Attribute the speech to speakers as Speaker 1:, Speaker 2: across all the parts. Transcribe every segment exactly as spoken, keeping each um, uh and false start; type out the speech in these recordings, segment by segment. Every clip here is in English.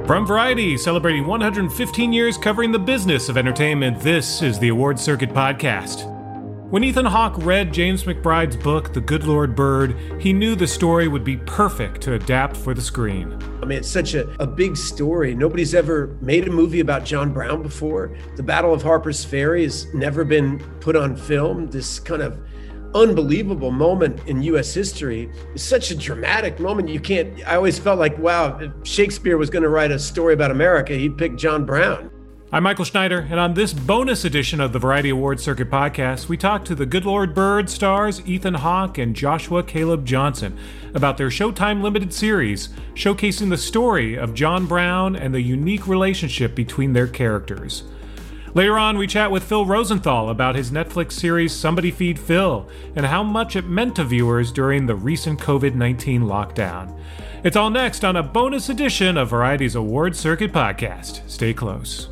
Speaker 1: From Variety, celebrating one hundred fifteen years covering the business of entertainment, this is the Award Circuit Podcast. When Ethan Hawke read James McBride's book, The Good Lord Bird, he knew the story would be perfect to adapt for the screen.
Speaker 2: I mean, it's such a, a big story. Nobody's ever made a movie about John Brown before. The Battle of Harper's Ferry has never been put on film. This kind of unbelievable moment in U S history. It's such a dramatic moment. You can't, I always felt like, wow, if Shakespeare was going to write a story about America, he'd pick John Brown.
Speaker 1: I'm Michael Schneider, and on this bonus edition of the Variety Award Circuit Podcast, we talk to The Good Lord Bird stars Ethan Hawke and Joshua Caleb Johnson about their Showtime limited series, showcasing the story of John Brown and the unique relationship between their characters. Later on, we chat with Phil Rosenthal about his Netflix series Somebody Feed Phil and how much it meant to viewers during the recent covid nineteen lockdown. It's all next on a bonus edition of Variety's Award Circuit Podcast. Stay close.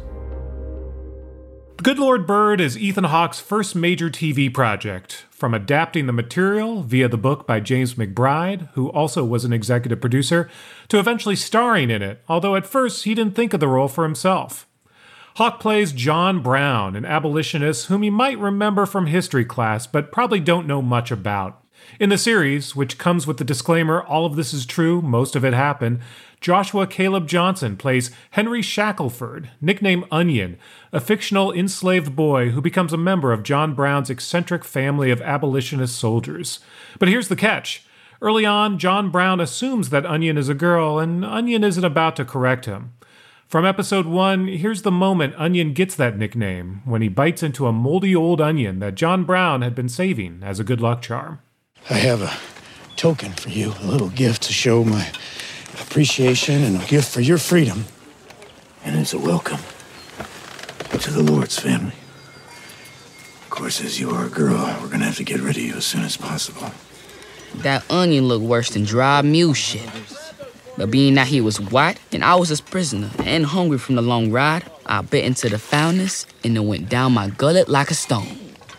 Speaker 1: The Good Lord Bird is Ethan Hawke's first major T V project, from adapting the material via the book by James McBride, who also was an executive producer, to eventually starring in it, although at first he didn't think of the role for himself. Hawke plays John Brown, an abolitionist whom you might remember from history class, but probably don't know much about. In the series, which comes with the disclaimer, all of this is true, most of it happened, Joshua Caleb Johnson plays Henry Shackelford, nicknamed Onion, a fictional enslaved boy who becomes a member of John Brown's eccentric family of abolitionist soldiers. But here's the catch. Early on, John Brown assumes that Onion is a girl, and Onion isn't about to correct him. From episode one, here's the moment Onion gets that nickname, when he bites into a moldy old onion that John Brown had been saving as a good luck charm.
Speaker 3: I have a token for you, a little gift to show my appreciation and a gift for your freedom. And it's a welcome to the Lord's family. Of course, as you are a girl, we're gonna have to get rid of you as soon as possible.
Speaker 4: That onion looked worse than dry mule shit. But being that he was white and I was his prisoner and hungry from the long ride, I bit into the foulness and it went down my gullet like a stone.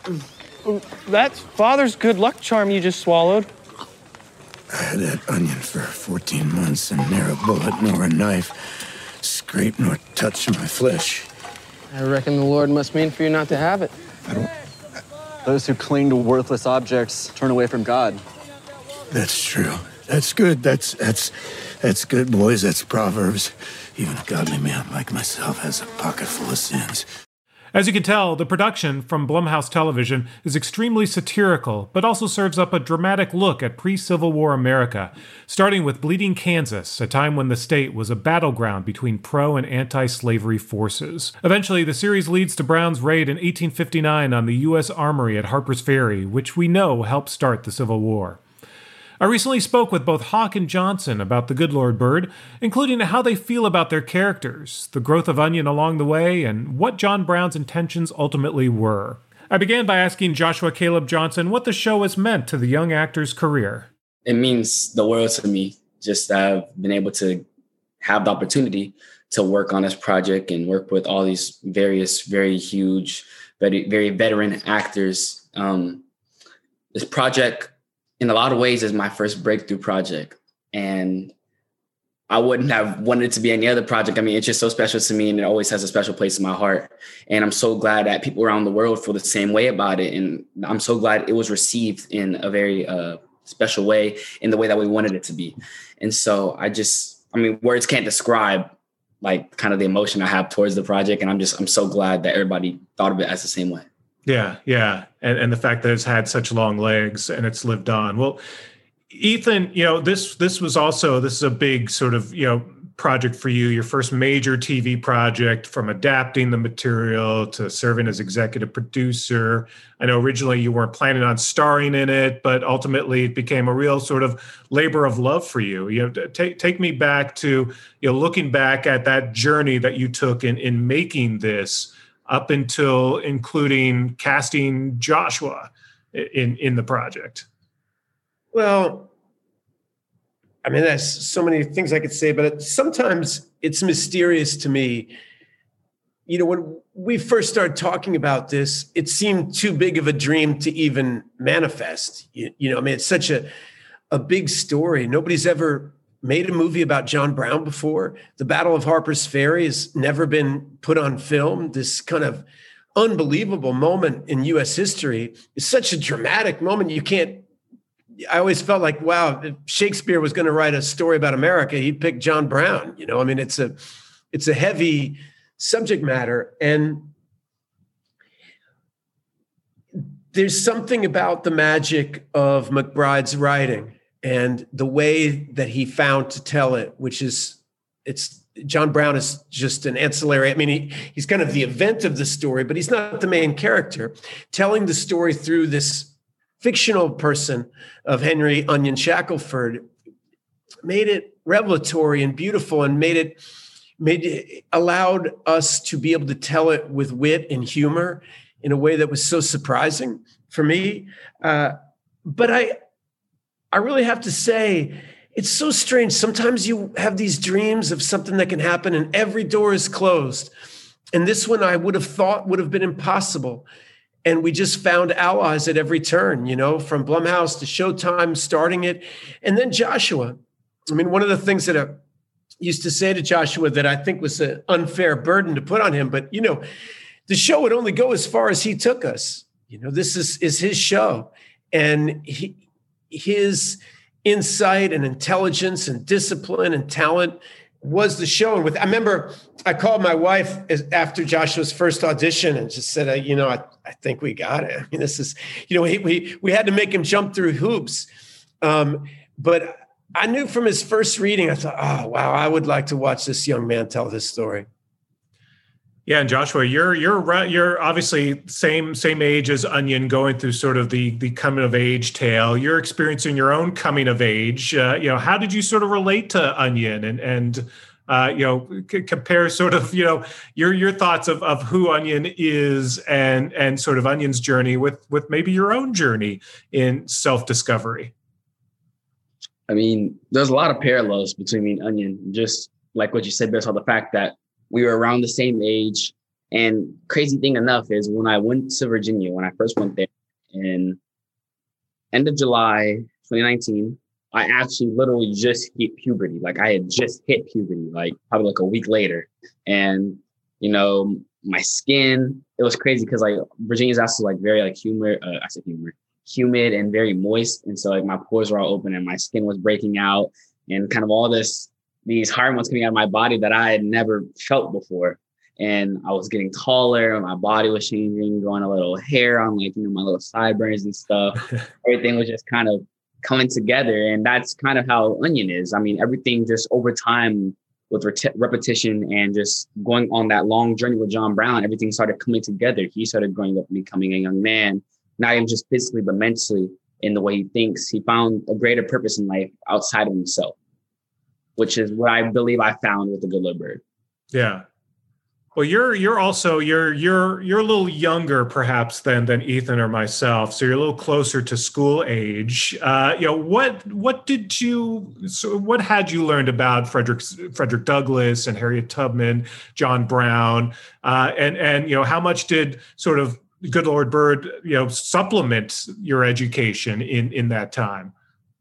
Speaker 5: That's Father's good luck charm you just swallowed.
Speaker 3: I had that onion for fourteen months and ne'er a bullet nor a knife scrape nor touch my flesh.
Speaker 5: I reckon the Lord must mean for you not to have it.
Speaker 3: I don't...
Speaker 6: Those who cling to worthless objects turn away from God.
Speaker 3: That's true. That's good. That's, that's, that's good, boys. That's Proverbs. Even a godly man like myself has a pocket full of sins.
Speaker 1: As you can tell, the production from Blumhouse Television is extremely satirical, but also serves up a dramatic look at pre-Civil War America, starting with Bleeding Kansas, a time when the state was a battleground between pro- and anti-slavery forces. Eventually, the series leads to Brown's raid in eighteen fifty-nine on the U S Armory at Harper's Ferry, which we know helped start the Civil War. I recently spoke with both Hawke and Johnson about The Good Lord Bird, including how they feel about their characters, the growth of Onion along the way, and what John Brown's intentions ultimately were. I began by asking Joshua Caleb Johnson what the show has meant to the young actor's career.
Speaker 7: It means the world to me, just to have been able to have the opportunity to work on this project and work with all these various, very huge, very, very veteran actors. Um, this project, in a lot of ways, is my first breakthrough project. And I wouldn't have wanted it to be any other project. I mean, it's just so special to me and it always has a special place in my heart. And I'm so glad that people around the world feel the same way about it. And I'm so glad it was received in a very uh, special way, in the way that we wanted it to be. And so I just, I mean, words can't describe like kind of the emotion I have towards the project. And I'm just, I'm so glad that everybody thought of it as the same way.
Speaker 1: Yeah, yeah. And and the fact that it's had such long legs and it's lived on. Well, Ethan, you know, this this was also, this is a big sort of, you know, project for you, your first major T V project, from adapting the material to serving as executive producer. I know originally you weren't planning on starring in it, but ultimately it became a real sort of labor of love for you. You know, take take me back to, you know, looking back at that journey that you took in in making this, up until including casting Joshua in, in the project.
Speaker 2: Well, I mean, there's so many things I could say, but sometimes it's mysterious to me. You know, when we first started talking about this, it seemed too big of a dream to even manifest. You, you know, I mean, it's such a, a big story. Nobody's ever made a movie about John Brown before. The Battle of Harper's Ferry has never been put on film. This kind of unbelievable moment in U S history is such a dramatic moment. You can't, I always felt like, wow, if Shakespeare was going to write a story about America, he'd pick John Brown. You know, I mean, it's a, it's a heavy subject matter. And there's something about the magic of McBride's writing and the way that he found to tell it, which is, it's, John Brown is just an ancillary. I mean, he, he's kind of the event of the story, but he's not the main character. Telling the story through this fictional person of Henry Onion Shackelford made it revelatory and beautiful, and made it made it, allowed us to be able to tell it with wit and humor in a way that was so surprising for me. Uh, but I, I really have to say, it's so strange. Sometimes you have these dreams of something that can happen and every door is closed. And this one I would have thought would have been impossible. And we just found allies at every turn, you know, from Blumhouse to Showtime starting it. And then Joshua. I mean, one of the things that I used to say to Joshua that I think was an unfair burden to put on him, but, you know, the show would only go as far as he took us. You know, this is, is his show. And he, his insight and intelligence and discipline and talent was the show. And with, I remember I called my wife after Joshua's first audition and just said, uh, you know, I, I think we got it. I mean, this is, you know, we, we, we had to make him jump through hoops. Um, but I knew from his first reading, I thought, oh, wow, I would like to watch this young man tell this story.
Speaker 1: Yeah, and Joshua, you're you're you're obviously same same age as Onion, going through sort of the the coming of age tale. You're experiencing your own coming of age. Uh, you know, how did you sort of relate to Onion, and and uh, you know, c- compare sort of you know your your thoughts of of who Onion is, and and sort of Onion's journey with with maybe your own journey in self-discovery.
Speaker 7: I mean, there's a lot of parallels between me and Onion. Just like what you said, based on the fact that we were around the same age. And crazy thing enough is when I went to Virginia, when I first went there in end of July, twenty nineteen, I actually literally just hit puberty. Like I had just hit puberty, like probably like a week later. And, you know, my skin, it was crazy because like Virginia's also like very like humid, uh, I said humid, humid and very moist. And so like my pores were all open and my skin was breaking out and kind of all this, these hormones coming out of my body that I had never felt before. And I was getting taller, my body was changing, growing a little hair on like, you know, my little sideburns and stuff. Everything was just kind of coming together. And that's kind of how Onion is. I mean, everything just over time with ret- repetition and just going on that long journey with John Brown, everything started coming together. He started growing up and becoming a young man, not even just physically, but mentally in the way he thinks. He found a greater purpose in life outside of himself, which is what I believe I found with The Good Lord Bird.
Speaker 1: Yeah. Well, you're you're also you're you're you're a little younger perhaps than than Ethan or myself, so you're a little closer to school age. Uh, you know, what what did you so what had you learned about Frederick Frederick Douglass and Harriet Tubman, John Brown, uh, and and you know how much did sort of Good Lord Bird you know supplement your education in in that time?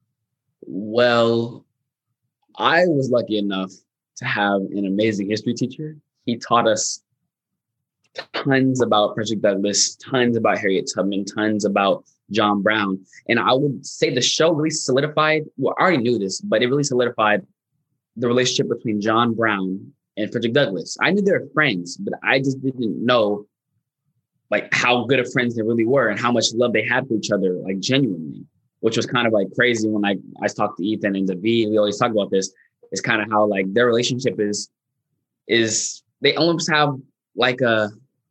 Speaker 7: Well, I was lucky enough to have an amazing history teacher. He taught us tons about Frederick Douglass, tons about Harriet Tubman, tons about John Brown. And I would say the show really solidified, well, I already knew this, but it really solidified the relationship between John Brown and Frederick Douglass. I knew they were friends, but I just didn't know like how good of friends they really were and how much love they had for each other, like genuinely, which was kind of like crazy when I, I talked to Ethan and David, we always talk about this. It's kind of how like their relationship is, is they almost have like a,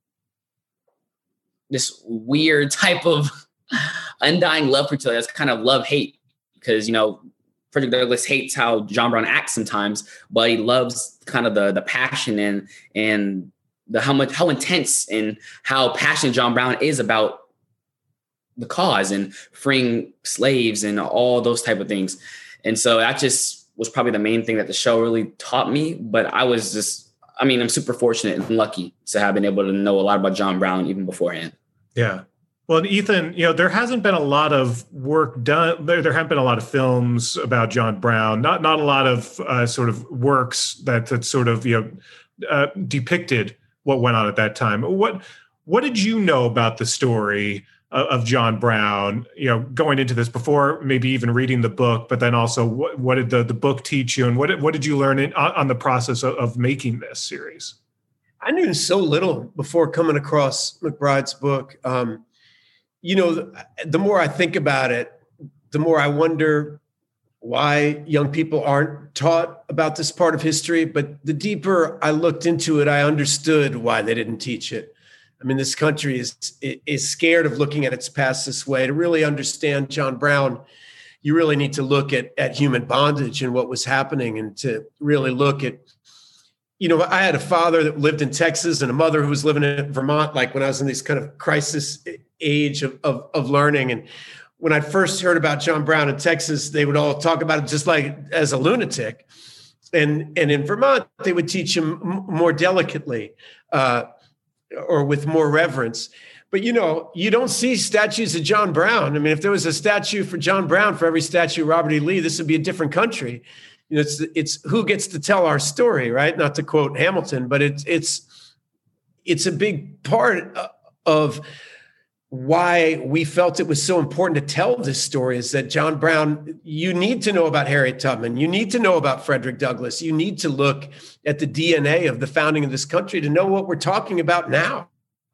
Speaker 7: this weird type of undying love for each other. That's kind of love-hate because, you know, Frederick Douglass hates how John Brown acts sometimes, but he loves kind of the the passion and, and the how much, how intense and how passionate John Brown is about the cause and freeing slaves and all those type of things. And so that just was probably the main thing that the show really taught me. But I was just, I mean, I'm super fortunate and lucky to have been able to know a lot about John Brown even beforehand.
Speaker 1: Yeah. Well, and Ethan, you know, there hasn't been a lot of work done. There, there haven't been a lot of films about John Brown. Not not a lot of uh, sort of works that that sort of you know uh, depicted what went on at that time. What what did you know about the story of, of John Brown? You know, going into this before maybe even reading the book, but then also what, what did the, the book teach you, and what did, what did you learn in, on, on the process of, of making this series?
Speaker 2: I knew so little before coming across McBride's book. Um, You know, the more I think about it, the more I wonder why young people aren't taught about this part of history. But the deeper I looked into it, I understood why they didn't teach it. I mean, this country is is scared of looking at its past this way. To really understand John Brown, you really need to look at, at human bondage and what was happening, and to really look at, you know, I had a father that lived in Texas and a mother who was living in Vermont, like when I was in this kind of crisis age of, of, of learning. And when I first heard about John Brown in Texas, they would all talk about it just like as a lunatic. And, and in Vermont, they would teach him m- more delicately uh, or with more reverence. But, you know, you don't see statues of John Brown. I mean, if there was a statue for John Brown for every statue of Robert E. Lee, this would be a different country. You know, it's it's who gets to tell our story, right? Not to quote Hamilton, but it's it's it's a big part of why we felt it was so important to tell this story, is that John Brown, you need to know about Harriet Tubman. You need to know about Frederick Douglass. You need to look at the D N A of the founding of this country to know what we're talking about now.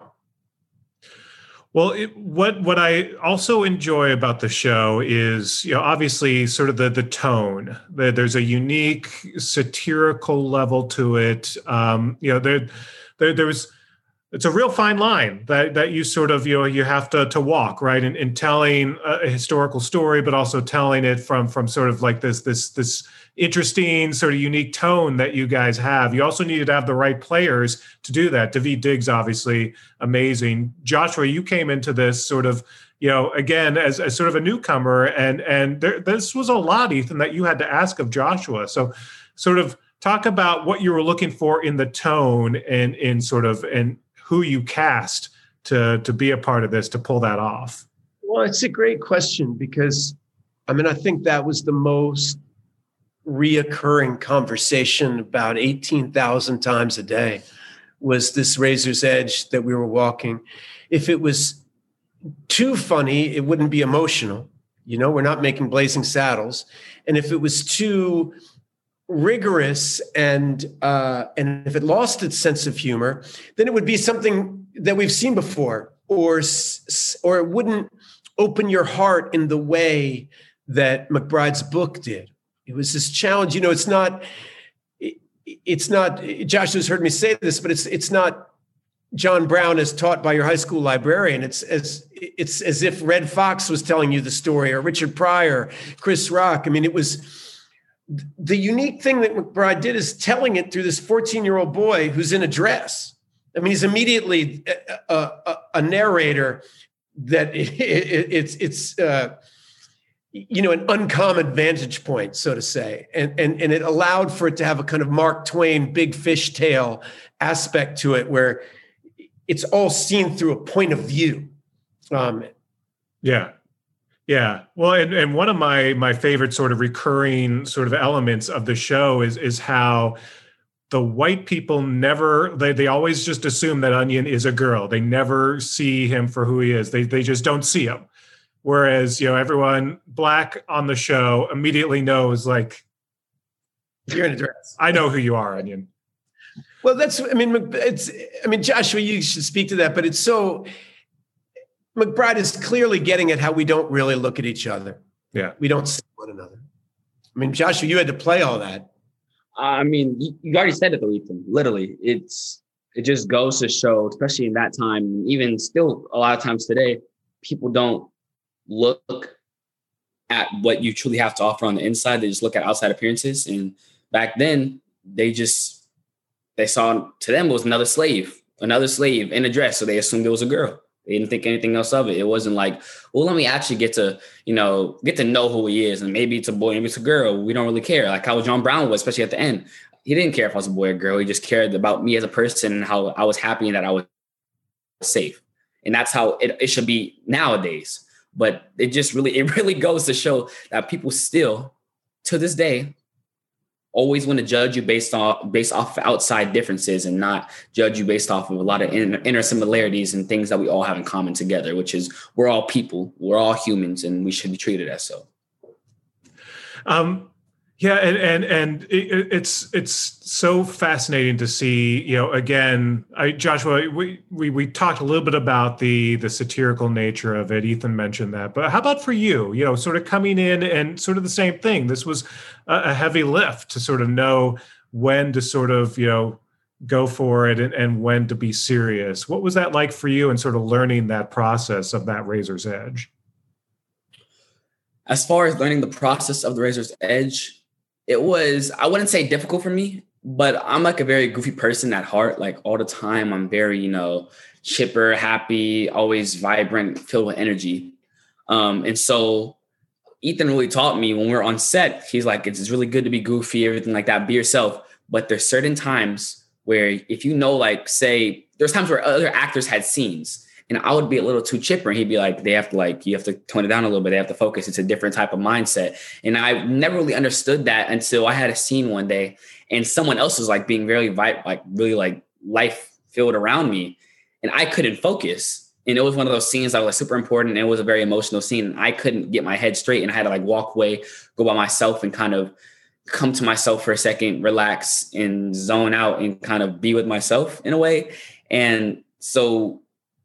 Speaker 1: Well, it, what what I also enjoy about the show is, you know, obviously sort of the the tone. There's a unique satirical level to it. Um, you know, there, there there's it's a real fine line that that you sort of you know you have to to walk, right, in, in telling a historical story, but also telling it from from sort of like this this this interesting sort of unique tone that you guys have. You also needed to have the right players to do that. Daveed Diggs, obviously amazing. Joshua, you came into this sort of, you know, again, as, as sort of a newcomer, and, and there, this was a lot, Ethan, that you had to ask of Joshua. So sort of talk about what you were looking for in the tone and in sort of, and who you cast to, to be a part of this, to pull that off.
Speaker 2: Well, it's a great question, because I mean, I think that was the most reoccurring conversation about eighteen thousand times a day, was this razor's edge that we were walking. If it was too funny, it wouldn't be emotional. You know, we're not making Blazing Saddles. And if it was too rigorous and uh, and if it lost its sense of humor, then it would be something that we've seen before, or or it wouldn't open your heart in the way that McBride's book did. It was this challenge. You know, it's not, it, it's not, Josh has heard me say this, but it's it's not John Brown as taught by your high school librarian. It's as it's as if Red Fox was telling you the story, or Richard Pryor, Chris Rock. I mean, it was, the unique thing that McBride did is telling it through this fourteen-year-old boy who's in a dress. I mean, he's immediately a, a, a narrator that it, it, it's, it's, uh, you know, an uncommon vantage point, so to say. And, and, and it allowed for it to have a kind of Mark Twain, big fish tale aspect to it, where it's all seen through a point of view. Um,
Speaker 1: yeah. Yeah. Well, and, and one of my, my favorite sort of recurring sort of elements of the show is, is how the white people never, they, they always just assume that Onion is a girl. They never see him for who he is. They, they just don't see him. Whereas, you know, everyone black on the show immediately knows, like,
Speaker 2: you're in a dress.
Speaker 1: I know who you are, Onion.
Speaker 2: Well, that's, I mean, it's, I mean, Joshua, you should speak to that, but it's so, McBride is clearly getting at how we don't really look at each other.
Speaker 1: Yeah.
Speaker 2: We don't see one another. I mean, Joshua, you had to play all that.
Speaker 7: I mean, you, you already said it though, Ethan. Literally, it's, it just goes to show, especially in that time, even still a lot of times today, people don't look at what you truly have to offer on the inside. They just look at outside appearances. And back then, they just, they saw, to them, it was another slave, another slave in a dress. So they assumed it was a girl. They didn't think anything else of it. It wasn't like, well, let me actually get to, you know, get to know who he is. And maybe it's a boy, maybe it's a girl. We don't really care. Like how John Brown was, especially at the end. He didn't care if I was a boy or girl. He just cared about me as a person and how I was happy and that I was safe. And that's how it, it should be nowadays. But it just really, it really goes to show that people still, to this day, always want to judge you based off based off outside differences and not judge you based off of a lot of inner, inner similarities and things that we all have in common together, which is we're all people, we're all humans, and we should be treated as so.
Speaker 1: Um, yeah, and and and it, it's it's so fascinating to see. You know, again, I, Joshua, we, we we talked a little bit about the the satirical nature of it. Ethan mentioned that, but how about for you? You know, sort of coming in and sort of the same thing. This was a, a heavy lift to sort of know when to sort of you know go for it and, and when to be serious. What was that like for you, and sort of learning that process of that razor's edge?
Speaker 7: As far as learning the process of the razor's edge, it was, I wouldn't say difficult for me, but I'm like a very goofy person at heart. Like all the time, I'm very, you know, chipper, happy, always vibrant, filled with energy. Um, and so Ethan really taught me when we're on set, he's like, it's really good to be goofy, everything like that, be yourself. But there's certain times where if you know, like say, there's times where other actors had scenes and I would be a little too chipper and he'd be like, they have to like, you have to tone it down a little bit. They have to focus. It's a different type of mindset. And I never really understood that until I had a scene one day and someone else was like being very, like really like life filled around me and I couldn't focus. And it was one of those scenes that was like super important. And it was a very emotional scene. And I couldn't get my head straight and I had to like walk away, go by myself and kind of come to myself for a second, relax and zone out and kind of be with myself in a way. And so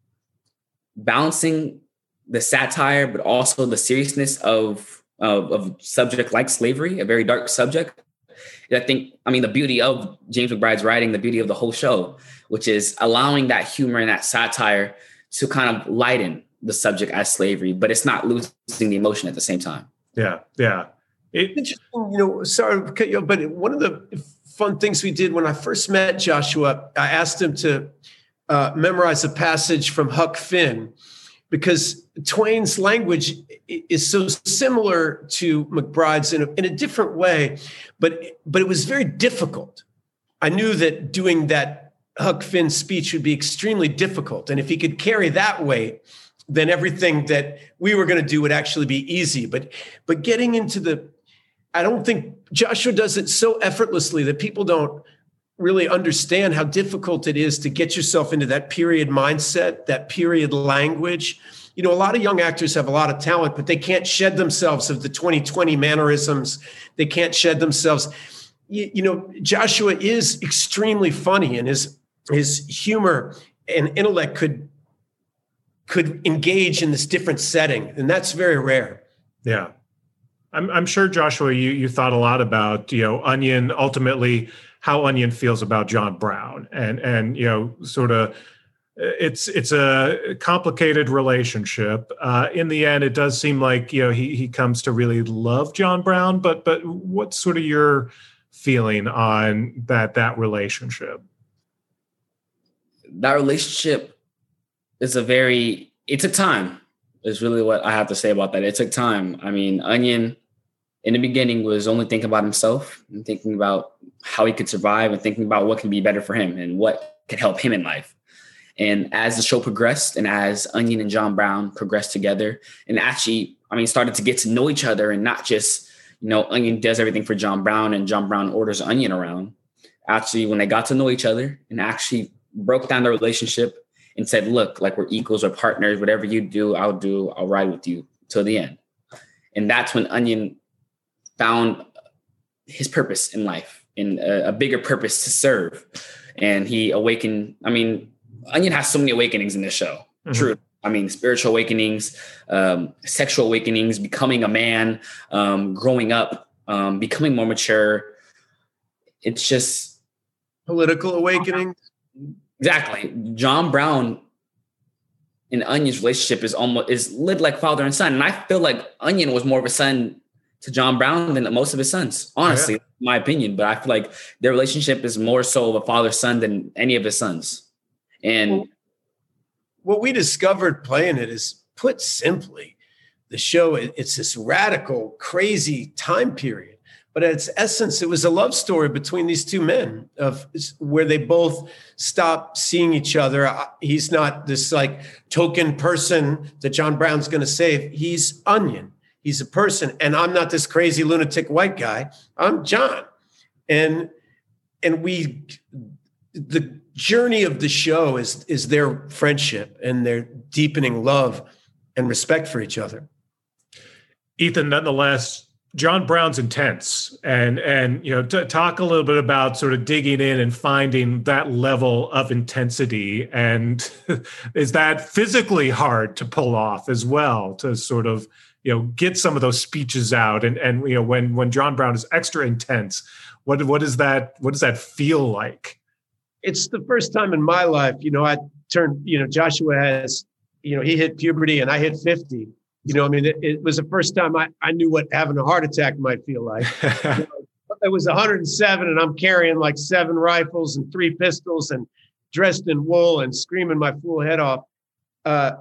Speaker 7: balancing the satire, but also the seriousness of, of, of subject like slavery, a very dark subject. I think, I mean, the beauty of James McBride's writing, the beauty of the whole show, which is allowing that humor and that satire to kind of lighten the subject as slavery, but it's not losing the emotion at the same time.
Speaker 1: Yeah, yeah. It,
Speaker 2: you know, sorry, but one of the fun things we did when I first met Joshua, I asked him to Uh, memorize a passage from Huck Finn because Twain's language is so similar to McBride's in a, in a different way, but but it was very difficult. I knew that doing that Huck Finn speech would be extremely difficult, and if he could carry that weight, then everything that we were going to do would actually be easy. But but getting into the, I don't think Joshua does it so effortlessly that people don't really understand how difficult it is to get yourself into that period mindset, that period language. You know, a lot of young actors have a lot of talent, but they can't shed themselves of the twenty twenty mannerisms. They can't shed themselves. You, you know, Joshua is extremely funny, and his his humor and intellect could could engage in this different setting, and that's very rare.
Speaker 1: Yeah. I'm, I'm sure, Joshua, you, you thought a lot about, you know, Onion, ultimately how Onion feels about John Brown, and, and, you know, sort of, it's, it's a complicated relationship. Uh, in the end, it does seem like, you know, he, he comes to really love John Brown, but, but what's sort of your feeling on that, that relationship?
Speaker 7: That relationship is a very, it took time is really what I have to say about that. It took time. I mean, Onion in the beginning was only thinking about himself and thinking about how he could survive and thinking about what can be better for him and what could help him in life. And as the show progressed and as Onion and John Brown progressed together and actually, I mean, started to get to know each other and not just, you know, Onion does everything for John Brown and John Brown orders Onion around. Actually, when they got to know each other and actually broke down the relationship and said, look, like we're equals or partners, whatever you do, I'll do, I'll ride with you till the end. And that's when Onion found his purpose in life and a, a bigger purpose to serve. And he awakened, I mean, Onion has so many awakenings in this show. Mm-hmm. True. I mean, spiritual awakenings, um, sexual awakenings, becoming a man, um, growing up, um, becoming more mature. It's just
Speaker 2: political awakening.
Speaker 7: Exactly. John Brown and Onion's relationship is almost is lit like father and son. And I feel like Onion was more of a son to John Brown than most of his sons, honestly, yeah. in my opinion. But I feel like their relationship is more so of a father-son than any of his sons. And
Speaker 2: well, what we discovered playing it is, put simply, the show, it's this radical, crazy time period. But at its essence, it was a love story between these two men of where they both stop seeing each other. He's not this like token person that John Brown's going to save. He's Onion. He's a person. And I'm not this crazy lunatic white guy. I'm John. And, and we, the journey of the show is, is their friendship and their deepening love and respect for each other.
Speaker 1: Ethan, nonetheless, John Brown's intense, and and you know, to talk a little bit about sort of digging in and finding that level of intensity, and is that physically hard to pull off as well, to sort of, you know, get some of those speeches out, and and you know, when when John Brown is extra intense, what what is that what does that feel like?
Speaker 2: It's the first time in my life, you know, I turned, you know, Joshua has, you know, he hit puberty and I hit fifty. You know, I mean, it, it was the first time I, I knew what having a heart attack might feel like. You know, it was one hundred seven and I'm carrying like seven rifles and three pistols and dressed in wool and screaming my fool head off. Uh,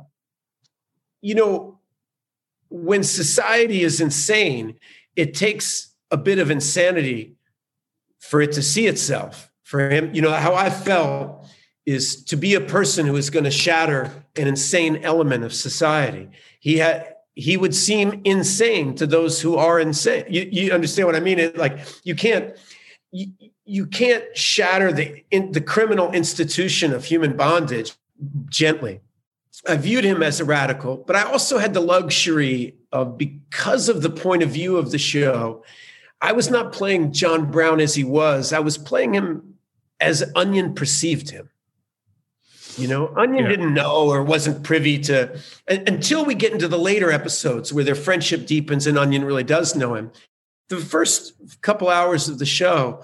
Speaker 2: you know, when society is insane, it takes a bit of insanity for it to see itself. For him, you know, how I felt is to be a person who is going to shatter an insane element of society. He had, he would seem insane to those who are insane. You, you understand what I mean? It, like you can't, you, you can't shatter the in, the criminal institution of human bondage gently. I viewed him as a radical, but I also had the luxury of, because of the point of view of the show, I was not playing John Brown as he was. I was playing him as Onion perceived him. You know, Onion yeah. didn't know or wasn't privy to, until we get into the later episodes where their friendship deepens and Onion really does know him. The first couple hours of the show,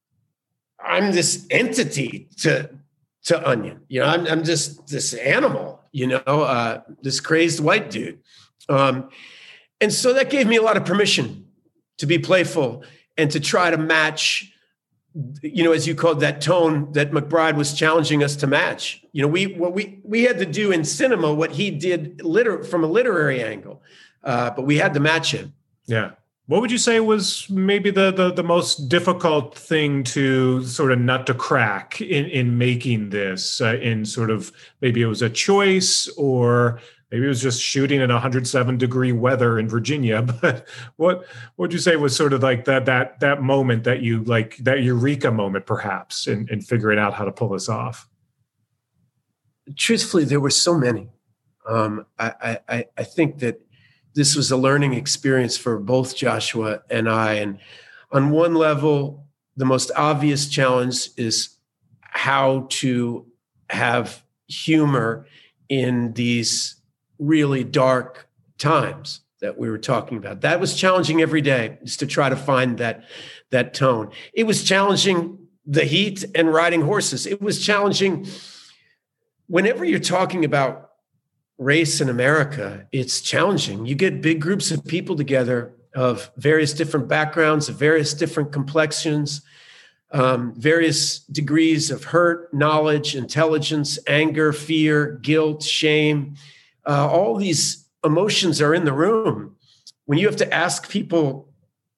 Speaker 2: I'm this entity to, to Onion. You know, I'm, I'm just this animal, you know, uh, this crazed white dude. Um, and so that gave me a lot of permission to be playful and to try to match, you know, as you called that tone that McBride was challenging us to match. You know, we what we we had to do in cinema what he did liter- from a literary angle, uh, but we had to match him.
Speaker 1: Yeah. What would you say was maybe the, the the most difficult thing to sort of nut to crack in in making this? Uh, in sort of maybe it was a choice, or maybe it was just shooting in one hundred seven degree weather in Virginia. But what would you say was sort of like that that that moment that you like, that eureka moment, perhaps, in, in figuring out how to pull this off?
Speaker 2: Truthfully, there were so many. Um, I, I I think that this was a learning experience for both Joshua and I. And on one level, the most obvious challenge is how to have humor in these really dark times that we were talking about. That was challenging every day, is to try to find that, that tone. It was challenging the heat and riding horses. It was challenging whenever you're talking about race in America, it's challenging. You get big groups of people together of various different backgrounds, of various different complexions, um, various degrees of hurt, knowledge, intelligence, anger, fear, guilt, shame. Uh, all these emotions are in the room. When you have to ask people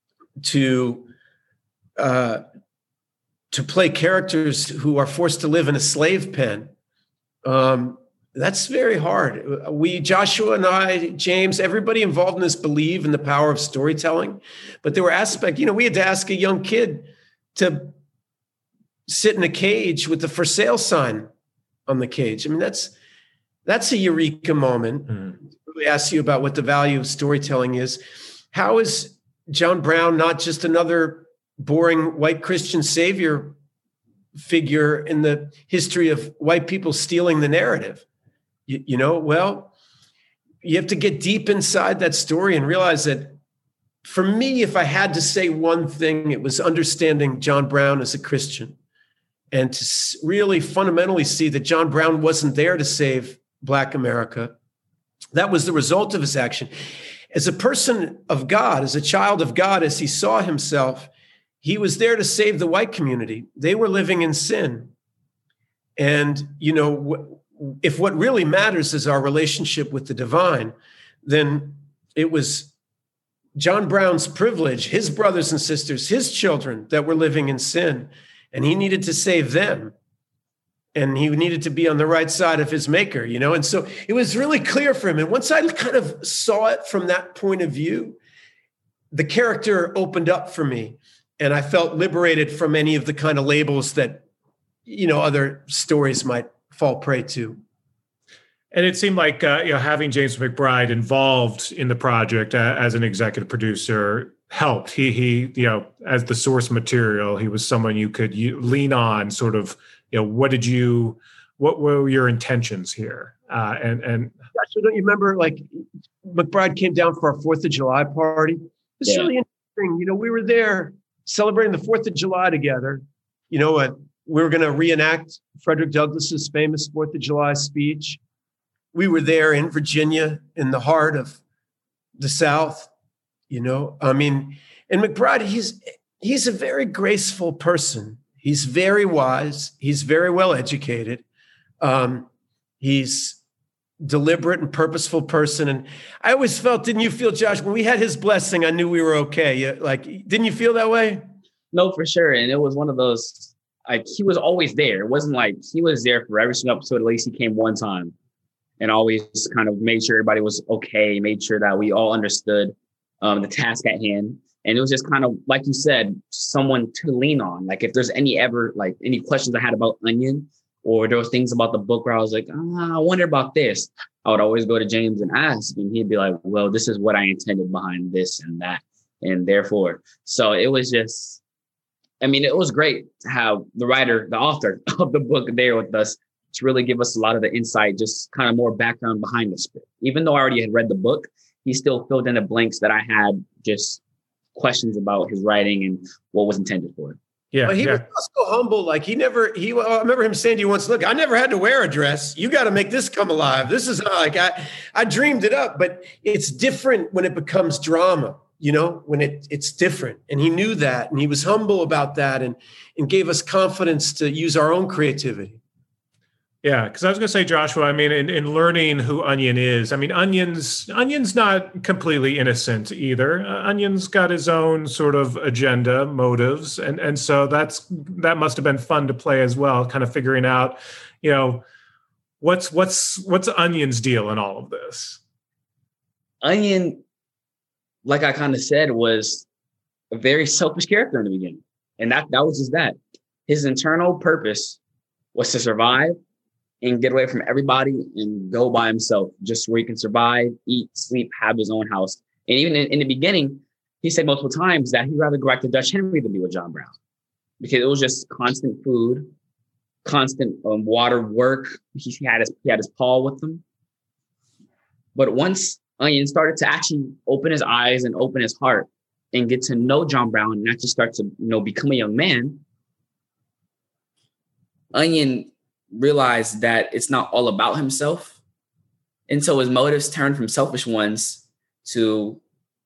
Speaker 2: to uh, to play characters who are forced to live in a slave pen, um, that's very hard. We, Joshua and I, James, everybody involved in this believe in the power of storytelling. But there were aspects, you know, we had to ask a young kid to sit in a cage with the for sale sign on the cage. I mean, that's that's a eureka moment. Mm-hmm. We ask you about what the value of storytelling is. How is John Brown not just another boring white Christian savior figure in the history of white people stealing the narrative? You, you know, well, you have to get deep inside that story and realize that for me, if I had to say one thing, it was understanding John Brown as a Christian and to really fundamentally see that John Brown wasn't there to save Black America. That was the result of his action. As a person of God, as a child of God, as he saw himself, he was there to save the white community. They were living in sin. And, you know, if what really matters is our relationship with the divine, then it was John Brown's privilege, his brothers and sisters, his children that were living in sin, and he needed to save them. And he needed to be on the right side of his maker, you know? And so it was really clear for him. And once I kind of saw it from that point of view, the character opened up for me. And I felt liberated from any of the kind of labels that, you know, other stories might fall prey to.
Speaker 1: And it seemed like uh, you know, having James McBride involved in the project uh, as an executive producer helped. He, he, you know, as the source material, he was someone you could you, lean on. Sort of, you know, what did you, what were your intentions here? Uh, and and
Speaker 2: Actually, don't you remember? Like, McBride came down for our Fourth of July party. It's yeah. really interesting. You know, we were there celebrating the Fourth of July together. You know, uh, we were going to reenact Frederick Douglass's famous Fourth of July speech. We were there in Virginia, in the heart of the South. You know, I mean, and McBride, he's he's a very graceful person. He's very wise. He's very well educated. Um, he's deliberate and purposeful person. And I always felt, didn't you feel, Josh, when we had his blessing, I knew we were okay. Yeah, like, didn't you feel that way?
Speaker 7: No, for sure. And it was one of those, like, he was always there. It wasn't like he was there for every single episode. At least he came one time and always kind of made sure everybody was okay, made sure that we all understood um, the task at hand. And it was just kind of, like you said, someone to lean on. Like, if there's any ever, like, any questions I had about Onion, or there was things about the book where I was like, oh, I wonder about this, I would always go to James and ask, and he'd be like, well, this is what I intended behind this and that, and therefore. So it was just, I mean, it was great to have the writer, the author of the book there with us to really give us a lot of the insight, just kind of more background behind the script. Even though I already had read the book, he still filled in the blanks that I had just questions about his writing and what was intended for it.
Speaker 2: Yeah, but he
Speaker 1: yeah.
Speaker 2: was so humble. Like, he never, he, I remember him saying to you once, look, I never had to wear a dress. You got to make this come alive. This is not like, I, I dreamed it up, but it's different when it becomes drama, you know, when it it's different. And he knew that, and he was humble about that, and, and gave us confidence to use our own creativity.
Speaker 1: Yeah, because I was going to say, Joshua, I mean, in, in learning who Onion is, I mean, Onion's Onion's not completely innocent either. Uh, Onion's got his own sort of agenda, motives, and and so that's that must have been fun to play as well, kind of figuring out, you know, what's what's what's Onion's deal in all of this.
Speaker 7: Onion, like I kind of said, was a very selfish character in the beginning, and that that was just that. His internal purpose was to survive and get away from everybody and go by himself, just where he can survive, eat, sleep, have his own house. And even in, in the beginning, he said multiple times that he'd rather go back to Dutch Henry than be with John Brown, because it was just constant food, constant um, water, work. He had his he had his Paul with him. But once Onion started to actually open his eyes and open his heart and get to know John Brown and actually start to, you know, become a young man, Onion realized that it's not all about himself. And so his motives turned from selfish ones to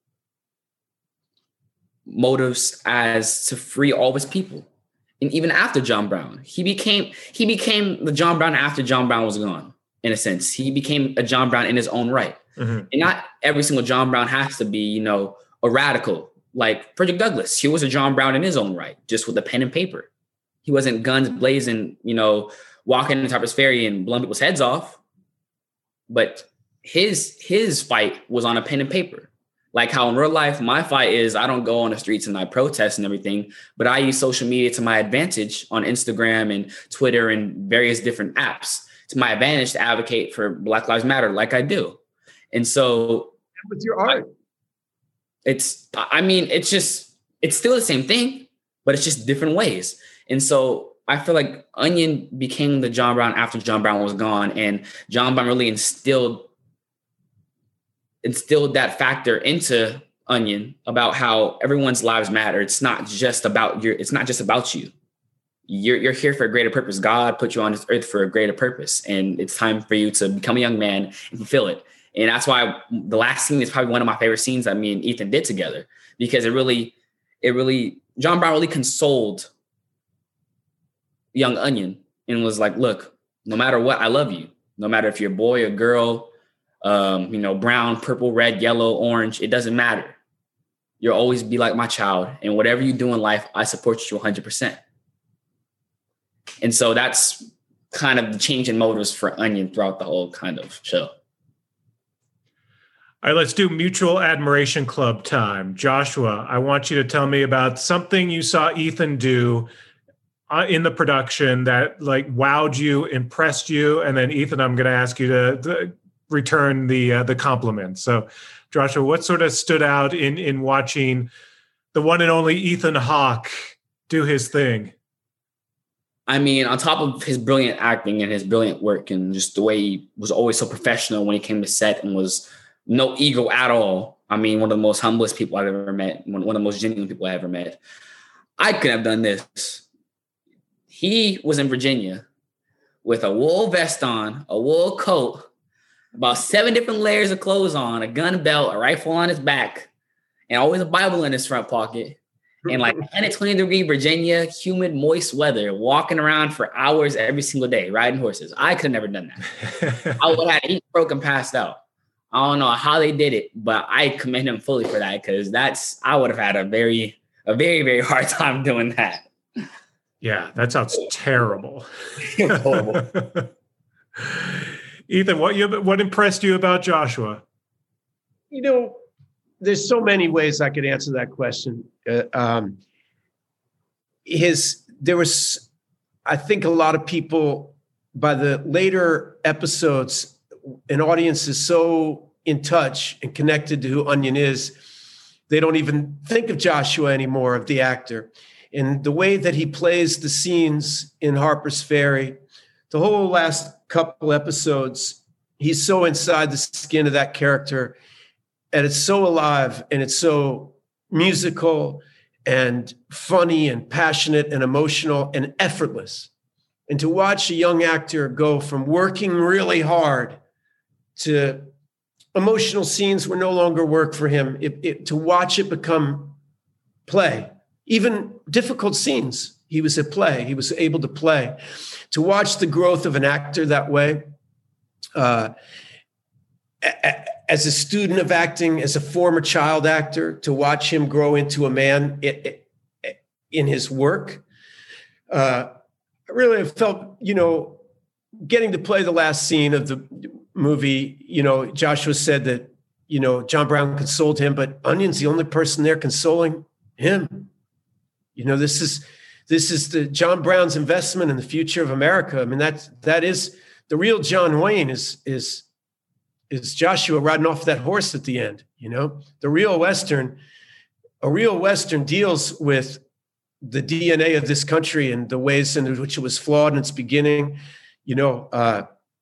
Speaker 7: motives as to free all of his people. And even after John Brown, he became he became the John Brown after John Brown was gone, in a sense. He became a John Brown in his own right. Mm-hmm. And not every single John Brown has to be, you know, a radical. Like Frederick Douglass, he was a John Brown in his own right, just with a pen and paper. He wasn't guns blazing, you know, walking into Harper's Ferry and blowing people's heads off. But his his fight was on a pen and paper. Like how in real life, my fight is I don't go on the streets and I protest and everything, but I use social media to my advantage on Instagram and Twitter and various different apps to my advantage to advocate for Black Lives Matter like I do. And so
Speaker 2: with your art,
Speaker 7: it's, I mean, it's just, it's still the same thing, but it's just different ways. And so I feel like Onion became the John Brown after John Brown was gone, and John Brown really instilled instilled that factor into Onion about how everyone's lives matter. It's not just about your, it's not just about you. You're you're here for a greater purpose. God put you on this earth for a greater purpose, and it's time for you to become a young man and fulfill it. And that's why the last scene is probably one of my favorite scenes that me and Ethan did together, because it really, it really, John Brown really consoled young Onion and was like, look, no matter what, I love you. No matter if you're a boy or girl, um, you know, brown, purple, red, yellow, orange, it doesn't matter. You'll always be like my child. And whatever you do in life, I support you one hundred percent. And so that's kind of the change in motives for Onion throughout the whole kind of show.
Speaker 1: All right, let's do mutual admiration club time. Joshua, I want you to tell me about something you saw Ethan do uh, in the production that like wowed you, impressed you, and then Ethan, I'm going to ask you to, to return the uh, the compliment. So, Joshua, what sort of stood out in in watching the one and only Ethan Hawke do his thing?
Speaker 7: I mean, on top of his brilliant acting and his brilliant work and just the way he was always so professional when he came to set and was no ego at all. I mean, one of the most humblest people I've ever met, one of the most genuine people I ever met. I could have done this. He was in Virginia with a wool vest on, a wool coat, about seven different layers of clothes on, a gun belt, a rifle on his back, and always a Bible in his front pocket. And like ten to twenty degree Virginia, humid, moist weather, walking around for hours every single day, riding horses. I could have never done that. I would have eaten, broken, passed out. I don't know how they did it, but I commend him fully for that because that's I would have had a very, a very, very hard time doing that.
Speaker 1: Yeah, that sounds terrible. Horrible. Ethan, what you what impressed you about Joshua?
Speaker 2: You know, there's so many ways I could answer that question. Uh, um, his there was, I think, a lot of people by the later episodes, an audience is so in touch and connected to who Onion is, they don't even think of Joshua anymore, of the actor. And the way that he plays the scenes in Harper's Ferry, the whole last couple episodes, he's so inside the skin of that character. And it's so alive and it's so musical and funny and passionate and emotional and effortless. And to watch a young actor go from working really hard to emotional scenes were no longer work for him, it, it, to watch it become play, even difficult scenes, he was at play, he was able to play. To watch the growth of an actor that way, uh, as a student of acting, as a former child actor, to watch him grow into a man in his work, uh, I really felt, you know, getting to play the last scene of the movie, you know, Joshua said that, you know, John Brown consoled him, but Onion's the only person there consoling him. You know, this is this is the John Brown's investment in the future of America. I mean, that's that is the real John Wayne is is is Joshua riding off that horse at the end. You know, the real Western, a real Western deals with the D N A of this country and the ways in which it was flawed in its beginning. You know, uh,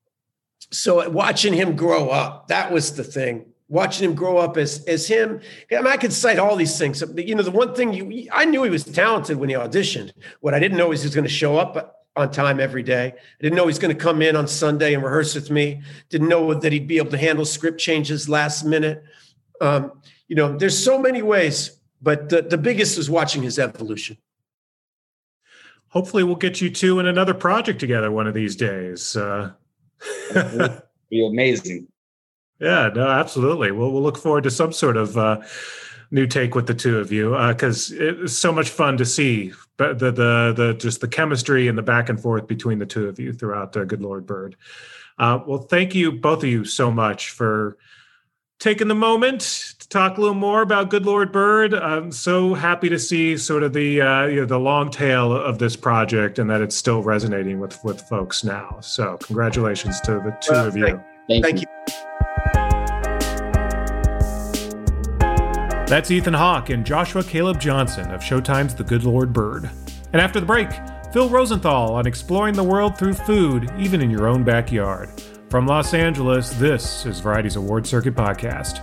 Speaker 2: so watching him grow up, that was the thing. Watching him grow up as as him. I mean, I could cite all these things. You know, the one thing you, I knew he was talented when he auditioned. What I didn't know is he was going to show up on time every day. I didn't know he was going to come in on Sunday and rehearse with me. Didn't know that he'd be able to handle script changes last minute. Um, you know, there's so many ways, but the, the biggest is watching his evolution.
Speaker 1: Hopefully we'll get you two in another project together one of these days. Uh,
Speaker 7: be amazing.
Speaker 1: Yeah, no, absolutely. We'll, we'll look forward to some sort of uh, new take with the two of you because uh, it's so much fun to see the, the the the just the chemistry and the back and forth between the two of you throughout uh, Good Lord Bird. Uh, well, thank you, both of you, so much for taking the moment to talk a little more about Good Lord Bird. I'm so happy to see sort of the uh, you know, the long tail of this project and that it's still resonating with, with folks now. So congratulations to the two
Speaker 2: well,
Speaker 1: of you.
Speaker 7: Thank,
Speaker 2: thank
Speaker 7: you.
Speaker 2: you.
Speaker 1: That's Ethan Hawke and Joshua Caleb Johnson of Showtime's The Good Lord Bird. And after the break, Phil Rosenthal on exploring the world through food, even in your own backyard. From Los Angeles, this is Variety's Award Circuit Podcast.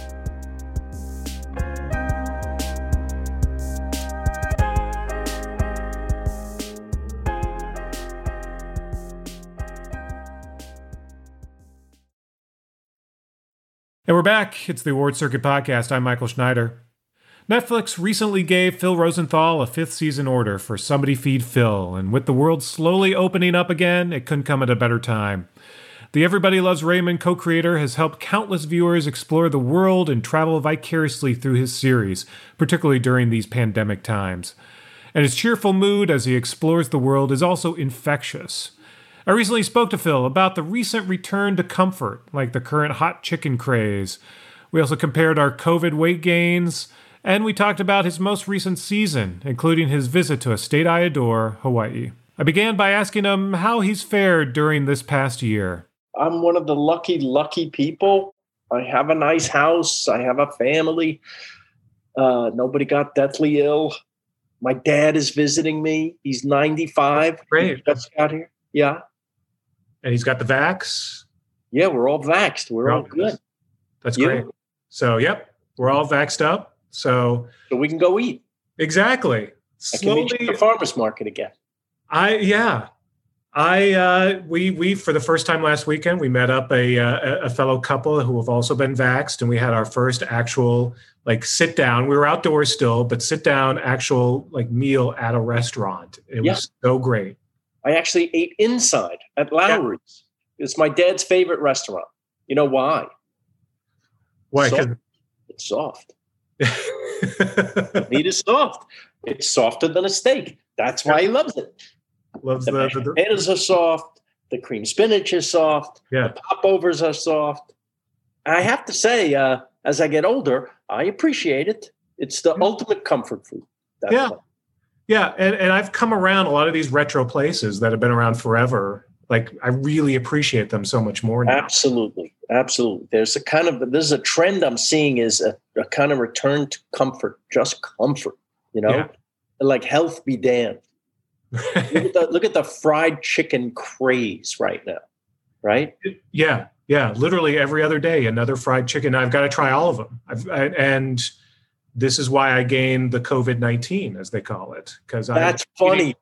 Speaker 1: And we're back. It's the Award Circuit Podcast. I'm Michael Schneider. Netflix recently gave Phil Rosenthal a fifth season order for Somebody Feed Phil, and with the world slowly opening up again, it couldn't come at a better time. The Everybody Loves Raymond co-creator has helped countless viewers explore the world and travel vicariously through his series, particularly during these pandemic times. And his cheerful mood as he explores the world is also infectious. I recently spoke to Phil about the recent return to comfort, like the current hot chicken craze. We also compared our COVID weight gains, and we talked about his most recent season, including his visit to a state I adore, Hawaii. I began by asking him how he's fared during this past year.
Speaker 8: I'm one of the lucky, lucky people. I have a nice house. I have a family. Uh, nobody got deathly ill. My dad is visiting me. He's ninety-five.
Speaker 1: Great.
Speaker 8: He just got here. Yeah.
Speaker 1: And he's got the vax?
Speaker 8: Yeah, we're all vaxxed. We're
Speaker 1: We're
Speaker 8: all
Speaker 1: all
Speaker 8: good.
Speaker 1: That's
Speaker 8: Yeah.
Speaker 1: great. So, yep, we're all vaxxed up. So,
Speaker 8: So we can go eat.
Speaker 1: exactly.
Speaker 8: I can meet you
Speaker 1: Slowly,
Speaker 8: at the farmer's market again.
Speaker 1: I yeah, I uh, we we for the first time last weekend we met up a uh, a fellow couple who have also been vaxxed, and we had our first actual like sit down. We were outdoors still, but sit down actual like meal at a restaurant. It
Speaker 8: Yeah.
Speaker 1: was so great.
Speaker 8: I actually ate inside at Lowry's. It's my dad's favorite restaurant. You know why?
Speaker 1: Why?
Speaker 8: Soft.
Speaker 1: 'Cause-
Speaker 8: It's soft. Meat is soft. It's softer than a steak. That's why he loves it.
Speaker 1: Loves
Speaker 8: The
Speaker 1: the,
Speaker 8: mashed
Speaker 1: the, the
Speaker 8: potatoes are soft. The cream spinach is soft.
Speaker 1: yeah.
Speaker 8: The popovers are soft. I have to say, uh, as I get older, I appreciate it. It's the
Speaker 1: Yeah.
Speaker 8: ultimate comfort food. That's
Speaker 1: Yeah.
Speaker 8: why.
Speaker 1: Yeah, and, and I've come around a lot of these retro places that have been around forever. Like I really appreciate them so much more now.
Speaker 8: Absolutely. Absolutely. There's a kind of, there's a trend I'm seeing is a, a kind of return to comfort, just comfort, you know,
Speaker 1: Yeah.
Speaker 8: like health be damned. Look at, the, look at the fried chicken craze right now, right?
Speaker 1: Yeah, yeah. Literally every other day, another fried chicken. I've got to try all of them. I've, I, and this is why I gained the COVID nineteen, as they call it, because
Speaker 8: That's funny.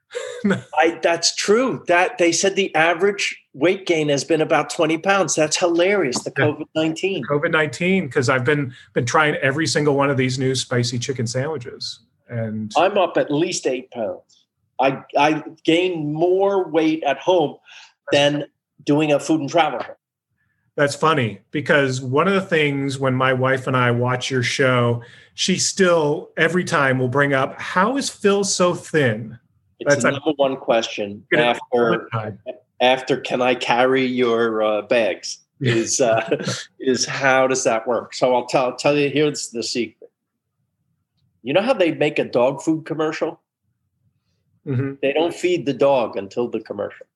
Speaker 8: I that's true. That they said the average weight gain has been about twenty pounds. That's hilarious. The
Speaker 1: Yeah.
Speaker 8: COVID nineteen.
Speaker 1: COVID nineteen, because I've been been trying every single one of these new spicy chicken sandwiches, and
Speaker 8: I'm up at least eight pounds. I I gain more weight at home than doing a food and travel.
Speaker 1: that's funny because one of the things when my wife and I watch your show, she still every time will bring up, "How is Phil so thin?"
Speaker 8: It's
Speaker 1: That's
Speaker 8: the
Speaker 1: a-
Speaker 8: number one question
Speaker 1: Get it all
Speaker 8: after
Speaker 1: the time.
Speaker 8: after can I carry your uh, bags? Is uh, is how does that work? So I'll tell tell you here's the secret. You know how they make a dog food commercial?
Speaker 1: Mhm.
Speaker 8: They don't feed the dog until the commercial.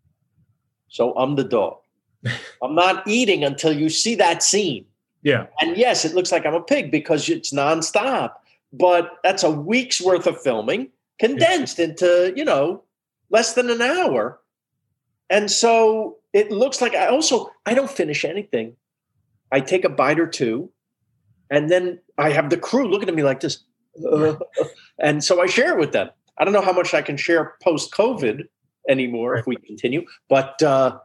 Speaker 8: So I'm the dog. I'm not eating until you see that scene.
Speaker 1: Yeah,
Speaker 8: And yes, it looks like I'm a pig because it's nonstop, but that's a week's worth of filming condensed into, you know, less than an hour. And so it looks like I also, I don't finish anything. I take a bite or two, and then I have the crew looking at me like this. Uh, and so I share it with them. I don't know how much I can share post-COVID anymore if we continue, but uh,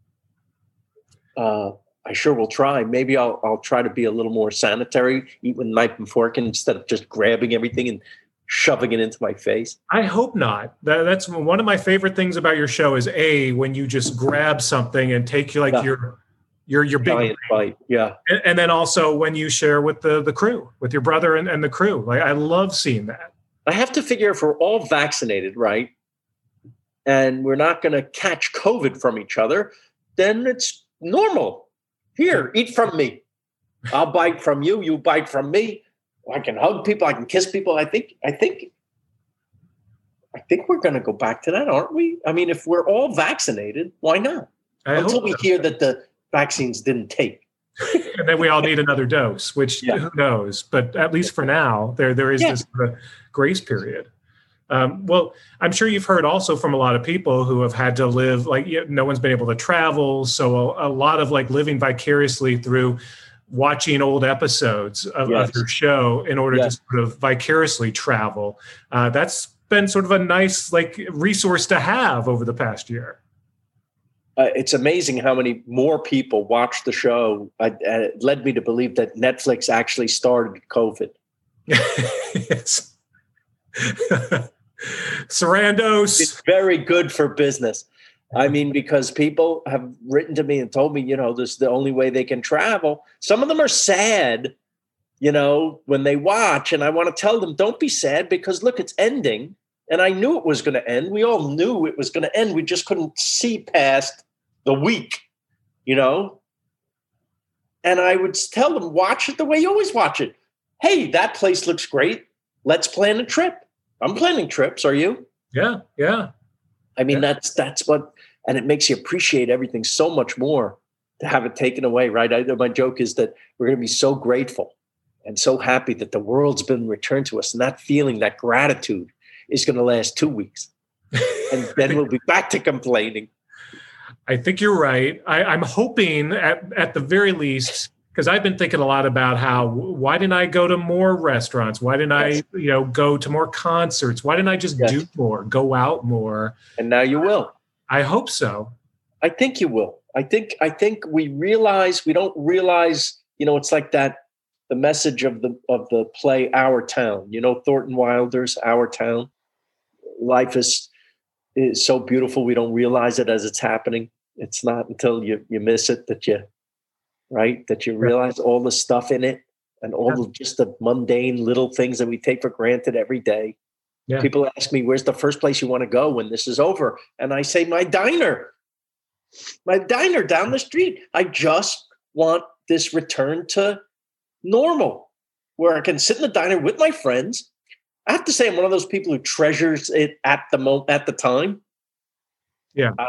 Speaker 8: uh, I sure will try. Maybe I'll I'll try to be a little more sanitary, eat with a knife and fork instead of just grabbing everything and shoving it into my face.
Speaker 1: I hope not. That, that's one of my favorite things about your show is a when you just grab something and take like
Speaker 8: Yeah.
Speaker 1: your your your big
Speaker 8: Giant bite. Yeah.
Speaker 1: and, and then also when you share with the the crew, with your brother and, and the crew. Like I love seeing that.
Speaker 8: I have to figure if we're all vaccinated, right? And we're not going to catch COVID from each other, then it's normal. Here, eat from me. I'll bite from you. You bite from me. I can hug people. I can kiss people. I think, I think, I think we're going to go back to that, aren't we? I mean, if we're all vaccinated, why not?
Speaker 1: I
Speaker 8: Until
Speaker 1: hope
Speaker 8: we
Speaker 1: so.
Speaker 8: hear that the vaccines didn't take.
Speaker 1: And then we all need another dose, which
Speaker 8: Yeah.
Speaker 1: who knows? But at least for now, there there is
Speaker 8: Yeah.
Speaker 1: this uh, grace period. Um, well, I'm sure you've heard also from a lot of people who have had to live like you know, no one's been able to travel, so a, a lot of like living vicariously through watching old episodes of,
Speaker 8: Yes.
Speaker 1: of your show in order
Speaker 8: Yes.
Speaker 1: to sort of vicariously travel. Uh, that's been sort of a nice like resource to have over the past year.
Speaker 8: Uh, it's amazing how many more people watch the show. Uh, uh, it led me to believe that Netflix actually started COVID.
Speaker 1: Yes. Sarandos.
Speaker 8: It's very good for business. I mean, because people have written to me and told me, you know, this is the only way they can travel. Some of them are sad, you know, when they watch. And I want to tell them, don't be sad because, look, it's ending. And I knew it was going to end. We all knew it was going to end. We just couldn't see past the week, you know. And I would tell them, watch it the way you always watch it. Hey, that place looks great. Let's plan a trip. I'm planning trips. Are you?
Speaker 1: Yeah, yeah.
Speaker 8: I mean,
Speaker 1: yeah.
Speaker 8: that's that's what, and it makes you appreciate everything so much more to have it taken away, right? I, my joke is that we're going to be so grateful and so happy that the world's been returned to us. And that feeling, that gratitude is going to last two weeks. And then we'll be back to complaining.
Speaker 1: I think you're right. I, I'm hoping at, at the very least, because I've been thinking a lot about how, why didn't I go to more restaurants? Why didn't yes. I, you know, go to more concerts? Why didn't I just yes. do more, go out more?
Speaker 8: And now you will.
Speaker 1: I hope so.
Speaker 8: I think you will. I think, I think we realize, we don't realize, you know, it's like that, the message of the, of the play, Our Town, you know, Thornton Wilder's Our Town. Life is, is so beautiful. We don't realize it as it's happening. It's not until you, you miss it that you, right? That you realize all the stuff in it and all yeah. the, just the mundane little things that we take for granted every day. Yeah. People ask me, where's the first place you want to go when this is over? And I say, my diner, my diner down the street. I just want this return to normal where I can sit in the diner with my friends. I have to say, I'm one of those people who treasures it at the moment, at the time.
Speaker 1: Yeah.
Speaker 8: Uh,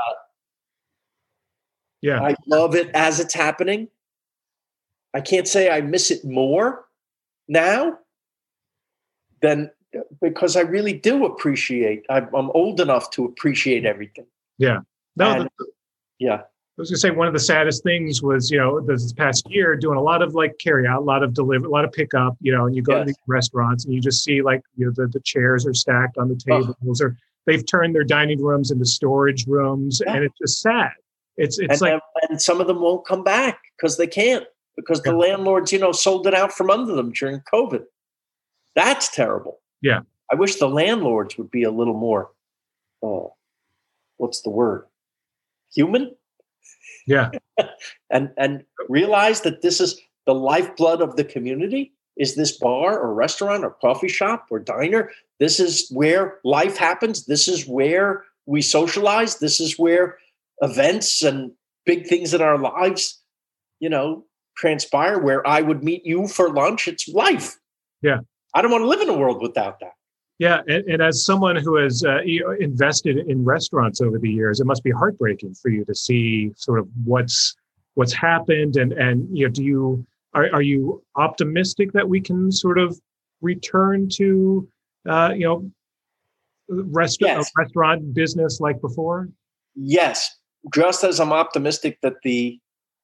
Speaker 1: yeah.
Speaker 8: I love it as it's happening. I can't say I miss it more now than because I really do appreciate. I'm, I'm old enough to appreciate everything.
Speaker 1: Yeah. No.
Speaker 8: And,
Speaker 1: the,
Speaker 8: yeah.
Speaker 1: I was going to say one of the saddest things was, you know, this past year doing a lot of like carry out, a lot of deliver, a lot of pickup, you know, and you go yes. to these restaurants and you just see like, you know, the, the chairs are stacked on the tables oh. or they've turned their dining rooms into storage rooms yeah. and it's just sad. It's it's
Speaker 8: and,
Speaker 1: like,
Speaker 8: and some of them won't come back because they can't because the yeah. landlords, you know, sold it out from under them during COVID. That's terrible.
Speaker 1: Yeah.
Speaker 8: I wish the landlords would be a little more, uh, what's the word? Human?
Speaker 1: Yeah.
Speaker 8: and and realize that this is the lifeblood of the community is this bar or restaurant or coffee shop or diner. This is where life happens. This is where we socialize. This is where events and big things in our lives, you know, transpire, where I would meet you for lunch. It's life.
Speaker 1: Yeah.
Speaker 8: I don't want to live in a world without that.
Speaker 1: Yeah, and, and as someone who has uh, invested in restaurants over the years, it must be heartbreaking for you to see sort of what's what's happened, and and you know, do you are are you optimistic that we can sort of return to uh, you know restaurant
Speaker 8: yes.
Speaker 1: restaurant business like before?
Speaker 8: Yes, just as I'm optimistic that the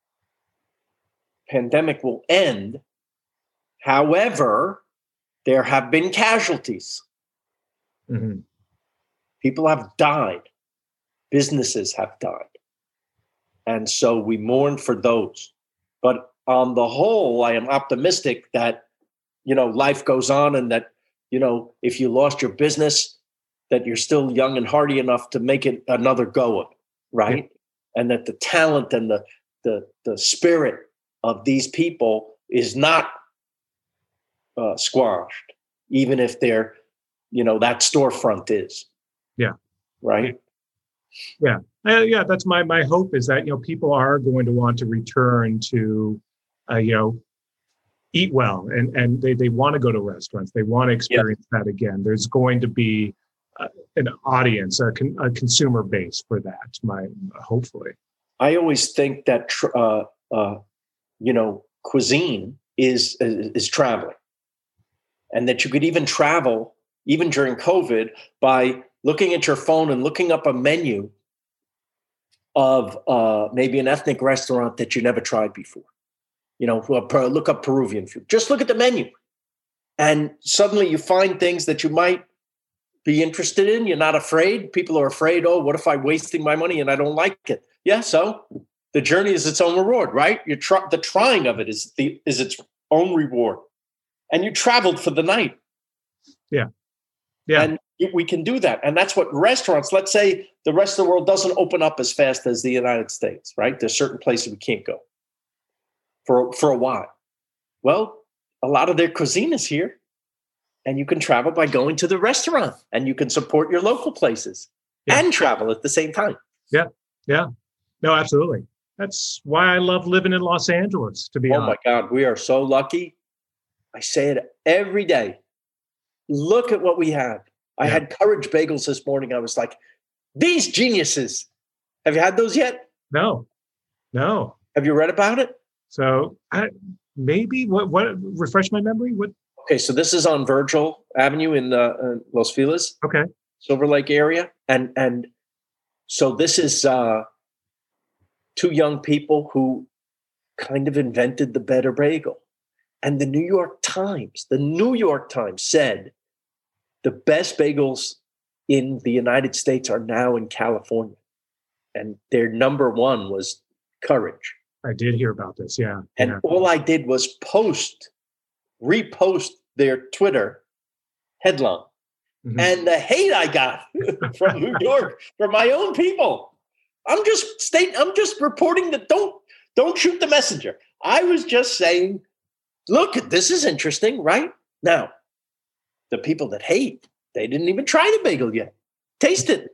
Speaker 8: pandemic will end. However, there have been casualties.
Speaker 1: Mm-hmm.
Speaker 8: People have died. Businesses have died. And so we mourn for those. But on the whole, I am optimistic that, you know, life goes on and that, you know, if you lost your business, that you're still young and hardy enough to make it another go of it, right? Yeah. And that the talent and the, the, the spirit of these people is not uh, squashed, even if they're, you know, that storefront is.
Speaker 1: Yeah.
Speaker 8: Right.
Speaker 1: Yeah. Uh, yeah. That's my, my hope is that, you know, people are going to want to return to, uh, you know, eat well and, and they, they want to go to restaurants. They want to experience yeah. that again. There's going to be uh, an audience, a, con- a consumer base for that. My, hopefully.
Speaker 8: I always think that, tr- uh, uh, you know, cuisine is, is, is traveling, and that you could even travel even during COVID by looking at your phone and looking up a menu of uh, maybe an ethnic restaurant that you never tried before. You know, look up Peruvian food. Just look at the menu. And suddenly you find things that you might be interested in. You're not afraid. People are afraid, oh, what if I'm wasting my money and I don't like it? Yeah, so the journey is its own reward, right? You're tr- the trying of it is the is its own reward. And you traveled for the night.
Speaker 1: Yeah. Yeah.
Speaker 8: And We can do that. And that's what restaurants, let's say the rest of the world doesn't open up as fast as the United States, right? There's certain places we can't go for, for a while. Well, a lot of their cuisine is here, and you can travel by going to the restaurant, and you can support your local places yeah. and travel at the same time.
Speaker 1: Yeah. Yeah. No, absolutely. That's why I love living in Los Angeles, to be
Speaker 8: oh
Speaker 1: honest.
Speaker 8: Oh my God. We are so lucky. I say it every day. Look at what we have. I yeah. had Courage Bagels this morning. I was like, these geniuses. Have you had those yet?
Speaker 1: No, no.
Speaker 8: Have you read about it?
Speaker 1: So I, maybe what, what, refresh my memory. What?
Speaker 8: Okay. So this is on Virgil Avenue in uh, uh, Los Feliz.
Speaker 1: Okay.
Speaker 8: Silver Lake area. And, and so this is uh, two young people who kind of invented the better bagel. And the New York Times, the New York Times said, the best bagels in the United States are now in California. And their number one was Courage.
Speaker 1: I did hear about this, yeah.
Speaker 8: And
Speaker 1: yeah.
Speaker 8: all I did was post, repost their Twitter headline. Mm-hmm. And the hate I got from New York, from my own people. I'm just stating, I'm just reporting that don't, don't shoot the messenger. I was just saying, look, this is interesting, right? Now, the people that hate, they didn't even try the bagel yet. Taste it.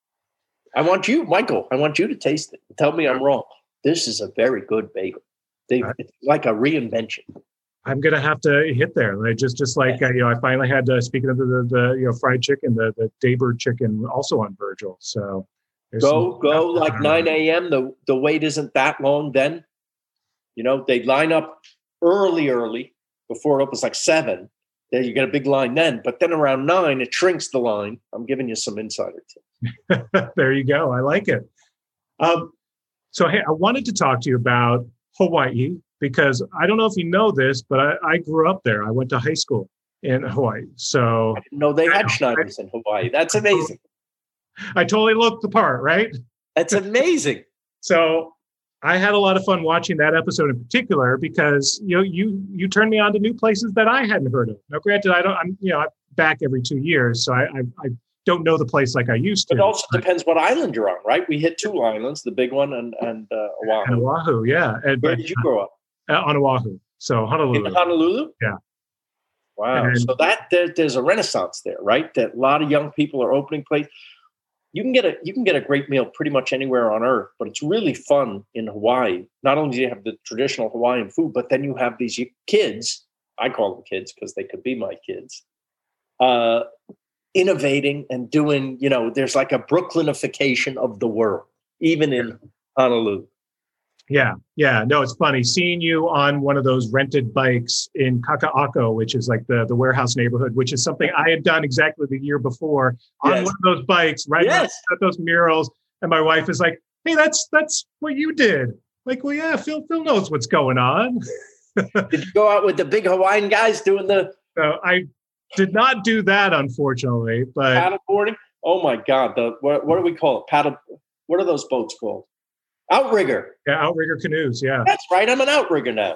Speaker 8: I want you, Michael, I want you to taste it. Tell me I'm wrong. This is a very good bagel. They, right. It's like a reinvention.
Speaker 1: I'm going to have to hit there. Like just just like, yeah. uh, you know, I finally had, uh, speaking of the, the, the, you know, fried chicken, the, the Daybird chicken also on Virgil. So
Speaker 8: go, go like nine a.m. The, the wait isn't that long then. You know, they line up early, early before it opens like seven. There you get a big line then, but then around nine, it shrinks the line. I'm giving you some insider tips.
Speaker 1: There you go. I like it. Um, so, hey, I wanted to talk to you about Hawaii because I don't know if you know this, but I, I grew up there. I went to high school in Hawaii. So
Speaker 8: I didn't know they had Schneiders in Hawaii. That's amazing.
Speaker 1: I totally looked the part, right?
Speaker 8: That's amazing.
Speaker 1: So I had a lot of fun watching that episode in particular because you know you you turned me on to new places that I hadn't heard of. Now, granted, I don't. I'm you know I'm back every two years, so I I, I don't know the place like I used to.
Speaker 8: It also but, depends what island you're on, right? We hit two islands, the big one and and uh, Oahu.
Speaker 1: And Oahu, yeah. And,
Speaker 8: Where
Speaker 1: but,
Speaker 8: did you grow up?
Speaker 1: Uh, on Oahu, so Honolulu.
Speaker 8: In Honolulu,
Speaker 1: yeah.
Speaker 8: Wow. And, so that there, there's a renaissance there, right? That a lot of young people are opening places. You can get a you can get a great meal pretty much anywhere on earth, but it's really fun in Hawaii. Not only do you have the traditional Hawaiian food, but then you have these kids. I call them kids because they could be my kids. Uh, innovating and doing, you know, there's like a Brooklynification of the world, even in Honolulu.
Speaker 1: Yeah, yeah. No, it's funny seeing you on one of those rented bikes in Kaka'ako, which is like the, the warehouse neighborhood, which is something I had done exactly the year before on yes. one of those bikes, right?
Speaker 8: Yes.
Speaker 1: At those murals. And my wife is like, hey, that's that's what you did. Like, well, yeah, Phil, Phil knows what's going on.
Speaker 8: Did you go out with the big Hawaiian guys doing the...
Speaker 1: So I did not do that, unfortunately, but...
Speaker 8: Paddleboarding? Oh, my God. The what, what do we call it? Paddle... What are those boats called? Outrigger.
Speaker 1: Yeah, outrigger canoes. Yeah,
Speaker 8: that's right. I'm an outrigger now.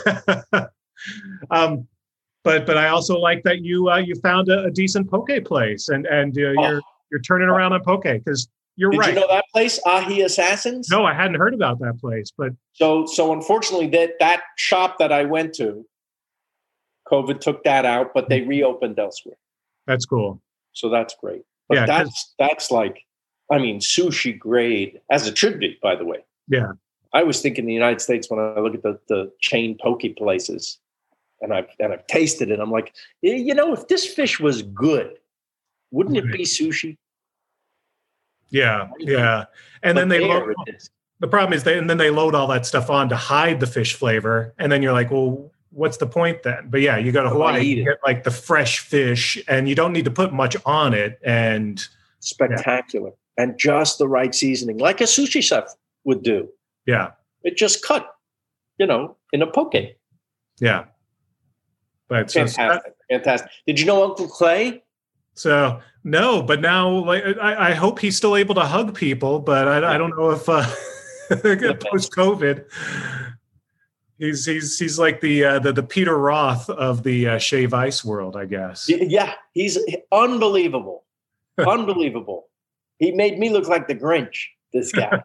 Speaker 1: um, but but I also like that you uh, you found a, a decent poke place and and uh, oh. you're you're turning around on poke because you're
Speaker 8: Did
Speaker 1: right.
Speaker 8: Did you know that place, Ahi Assassins?
Speaker 1: No, I hadn't heard about that place. But
Speaker 8: so so unfortunately, that that shop that I went to, COVID took that out, but they reopened elsewhere.
Speaker 1: That's cool.
Speaker 8: So that's great. But
Speaker 1: yeah,
Speaker 8: that's that's like. I mean, sushi grade, as it should be, by the way.
Speaker 1: Yeah.
Speaker 8: I was thinking the United States when I look at the, the chain poke places and I've, and I've tasted it. I'm like, you know, if this fish was good, wouldn't it be sushi?
Speaker 1: Yeah. Yeah. And but then they load, the problem is they, and then they load all that stuff on to hide the fish flavor. And then you're like, well, what's the point then? But yeah, you go to Hawaii, you get like the fresh fish and you don't need to put much on it. And
Speaker 8: spectacular. Yeah. And just the right seasoning, like a sushi chef would do.
Speaker 1: Yeah.
Speaker 8: It just cut, you know, in a poke.
Speaker 1: Yeah. But
Speaker 8: fantastic. So, fantastic. Did you know Uncle Clay?
Speaker 1: So no, but now like I, I hope he's still able to hug people, but I, I don't know if uh, post COVID, he's he's he's like the uh, the the Peter Roth of the uh, shave ice world, I guess.
Speaker 8: Yeah, he's unbelievable. Unbelievable. He made me look like the Grinch, this guy.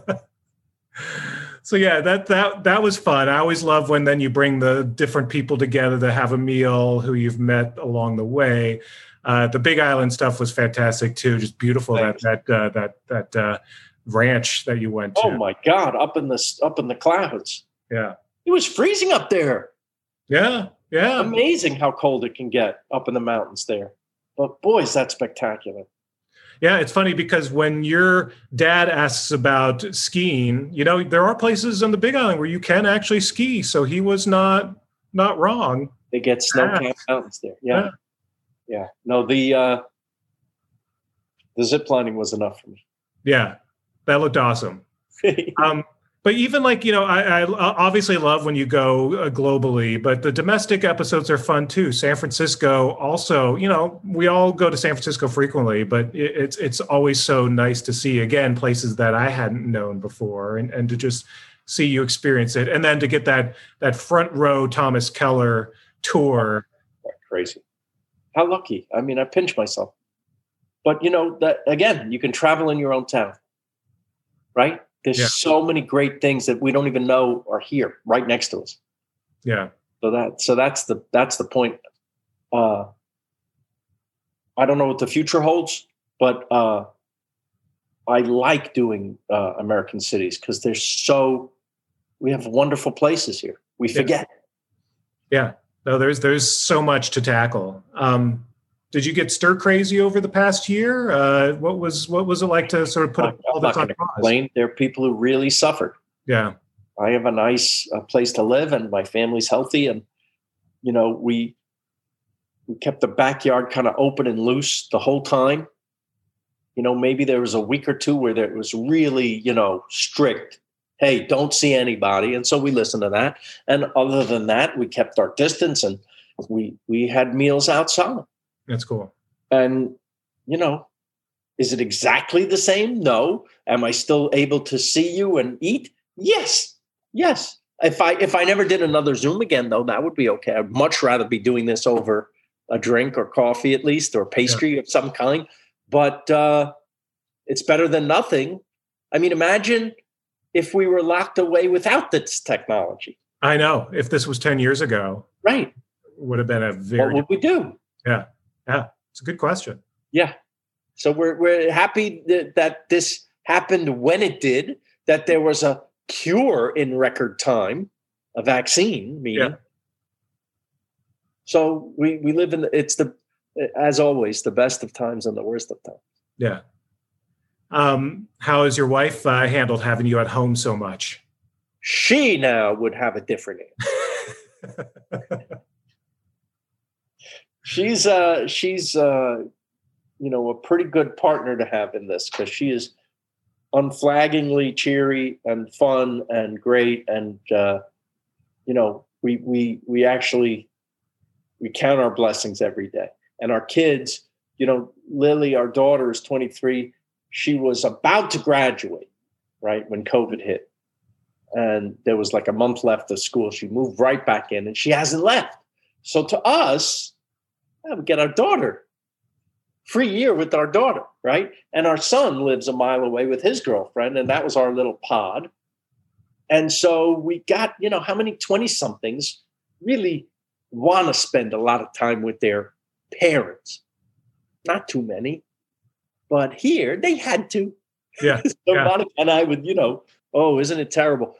Speaker 1: So yeah, that that that was fun. I always love when then you bring the different people together to have a meal who you've met along the way. Uh, the Big Island stuff was fantastic too. Just beautiful. Thanks. that that uh, that that uh, ranch that you went to.
Speaker 8: Oh my God! Up in the up in the clouds.
Speaker 1: Yeah,
Speaker 8: it was freezing up there.
Speaker 1: Yeah, yeah.
Speaker 8: Amazing how cold it can get up in the mountains there. But boy, is that spectacular.
Speaker 1: Yeah, it's funny because when your dad asks about skiing, you know, there are places on the Big Island where you can actually ski. So he was not not wrong.
Speaker 8: They get snow-capped mountains there. Yeah. yeah. Yeah. No, the uh, the zip lining was enough for me.
Speaker 1: Yeah, that looked awesome. um, but even like, you know, I, I obviously love when you go uh, globally, but the domestic episodes are fun too. San Francisco also, you know, we all go to San Francisco frequently, but it, it's it's always so nice to see, again, places that I hadn't known before and, and to just see you experience it. And then to get that that front row Thomas Keller tour.
Speaker 8: Crazy. How lucky. I mean, I pinch myself. But, you know, that again, you can travel in your own town, right? There's yeah. so many great things that we don't even know are here, right next to us.
Speaker 1: Yeah.
Speaker 8: So that so that's the that's the point. Uh, I don't know what the future holds, but uh, I like doing uh, American cities because they're so. We have wonderful places here. We forget.
Speaker 1: Yeah. No, there's there's so much to tackle. Um, Did you get stir crazy over the past year? Uh, what was what was it like to sort of put
Speaker 8: I'm
Speaker 1: all this on pause?
Speaker 8: Complain. There are people who really suffered.
Speaker 1: Yeah,
Speaker 8: I have a nice uh, place to live, and my family's healthy, and you know we we kept the backyard kind of open and loose the whole time. You know, maybe there was a week or two where there, it was really you know strict. Hey, don't see anybody, and so we listened to that. And other than that, we kept our distance, and we we had meals outside.
Speaker 1: That's cool.
Speaker 8: And, you know, is it exactly the same? No. Am I still able to see you and eat? Yes. Yes. If I if I never did another Zoom again, though, that would be okay. I'd much rather be doing this over a drink or coffee at least, or pastry yeah. of some kind. But uh, it's better than nothing. I mean, imagine if we were locked away without this technology.
Speaker 1: I know. If this was ten years ago.
Speaker 8: Right.
Speaker 1: It would have been a very...
Speaker 8: What would we do?
Speaker 1: Yeah. Yeah, it's a good question.
Speaker 8: Yeah. So we're we're happy that, that this happened when it did, that there was a cure in record time, a vaccine, meaning. Yeah. So we, we live in, the, it's the, as always, the best of times and the worst of times.
Speaker 1: Yeah. Um, how has your wife uh, handled having you at home so much?
Speaker 8: She now would have a different answer. She's uh she's uh you know a pretty good partner to have in this because she is unflaggingly cheery and fun and great and uh, you know we we we actually we count our blessings every day. And our kids, you know, Lily, our daughter, is twenty-three. She was about to graduate, right, when COVID hit, and there was like a month left of school. She moved right back in, and she hasn't left. So to us, we get our daughter, free year with our daughter, right? And our son lives a mile away with his girlfriend, and that was our little pod. And so we got, you know, how many twenty-somethings really want to spend a lot of time with their parents? Not too many, but here they had to.
Speaker 1: Yeah.
Speaker 8: So
Speaker 1: yeah.
Speaker 8: Monica and I would, you know, oh, isn't it terrible?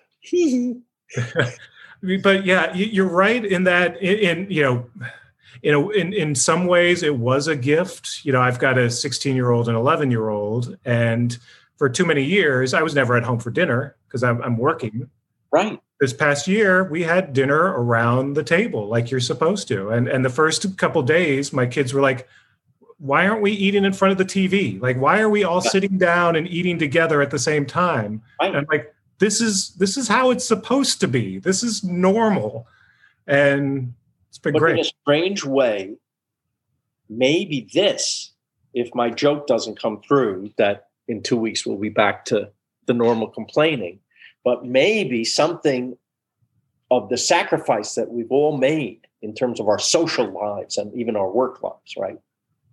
Speaker 1: But yeah, you're right in that, in, in you know, You know, in, in some ways it was a gift. You know, I've got a sixteen year old and eleven year old. And for too many years, I was never at home for dinner because I'm, I'm working.
Speaker 8: Right.
Speaker 1: This past year, we had dinner around the table like you're supposed to. And, and the first couple of days, my kids were like, why aren't we eating in front of the T V? Like, why are we all yeah. sitting down and eating together at the same time? Right. And I'm like, this is, this is how it's supposed to be. This is normal. And it's been
Speaker 8: but
Speaker 1: great.
Speaker 8: In a strange way, maybe this, if my joke doesn't come through, that in two weeks we'll be back to the normal complaining, but maybe something of the sacrifice that we've all made in terms of our social lives and even our work lives, right?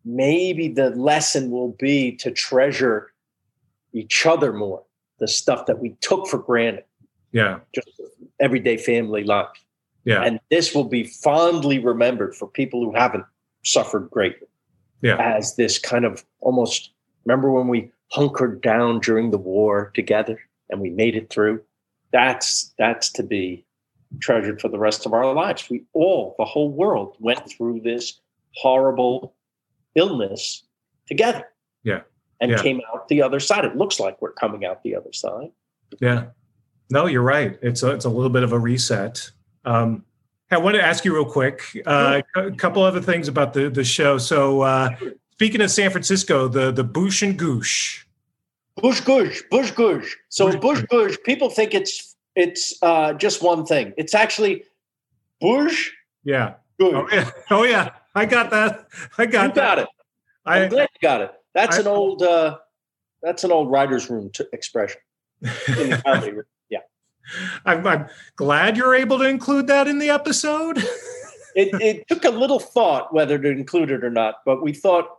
Speaker 8: maybe the lesson will be to treasure each other more, the stuff that we took for granted.
Speaker 1: Yeah.
Speaker 8: Just everyday family life.
Speaker 1: Yeah.
Speaker 8: And this will be fondly remembered for people who haven't suffered greatly.
Speaker 1: Yeah.
Speaker 8: As this kind of almost, remember when we hunkered down during the war together and we made it through? That's that's to be treasured for the rest of our lives. We all, the whole world, went through this horrible illness together.
Speaker 1: Yeah.
Speaker 8: And
Speaker 1: yeah.
Speaker 8: came out the other side. It looks like we're coming out the other side.
Speaker 1: Yeah. No, you're right. It's a, it's a little bit of a reset. Um, I want to ask you real quick, uh, a couple other things about the, the show. So uh, speaking of San Francisco, the, the Boosh and Goosh.
Speaker 8: Bush Goosh, Bush Goosh. So
Speaker 1: Bush
Speaker 8: Bush Goosh, people think it's it's uh, just one thing. It's actually Bush
Speaker 1: Yeah.
Speaker 8: Goosh.
Speaker 1: Oh yeah. Oh yeah. I got that. I got
Speaker 8: You got
Speaker 1: that.
Speaker 8: it. I'm
Speaker 1: I,
Speaker 8: glad you got it. That's
Speaker 1: I-
Speaker 8: an old uh, that's an old writer's room t- expression. In the comedy room. Yeah.
Speaker 1: I'm, I'm glad you're able to include that in the episode.
Speaker 8: It, it took a little thought whether to include it or not, but we thought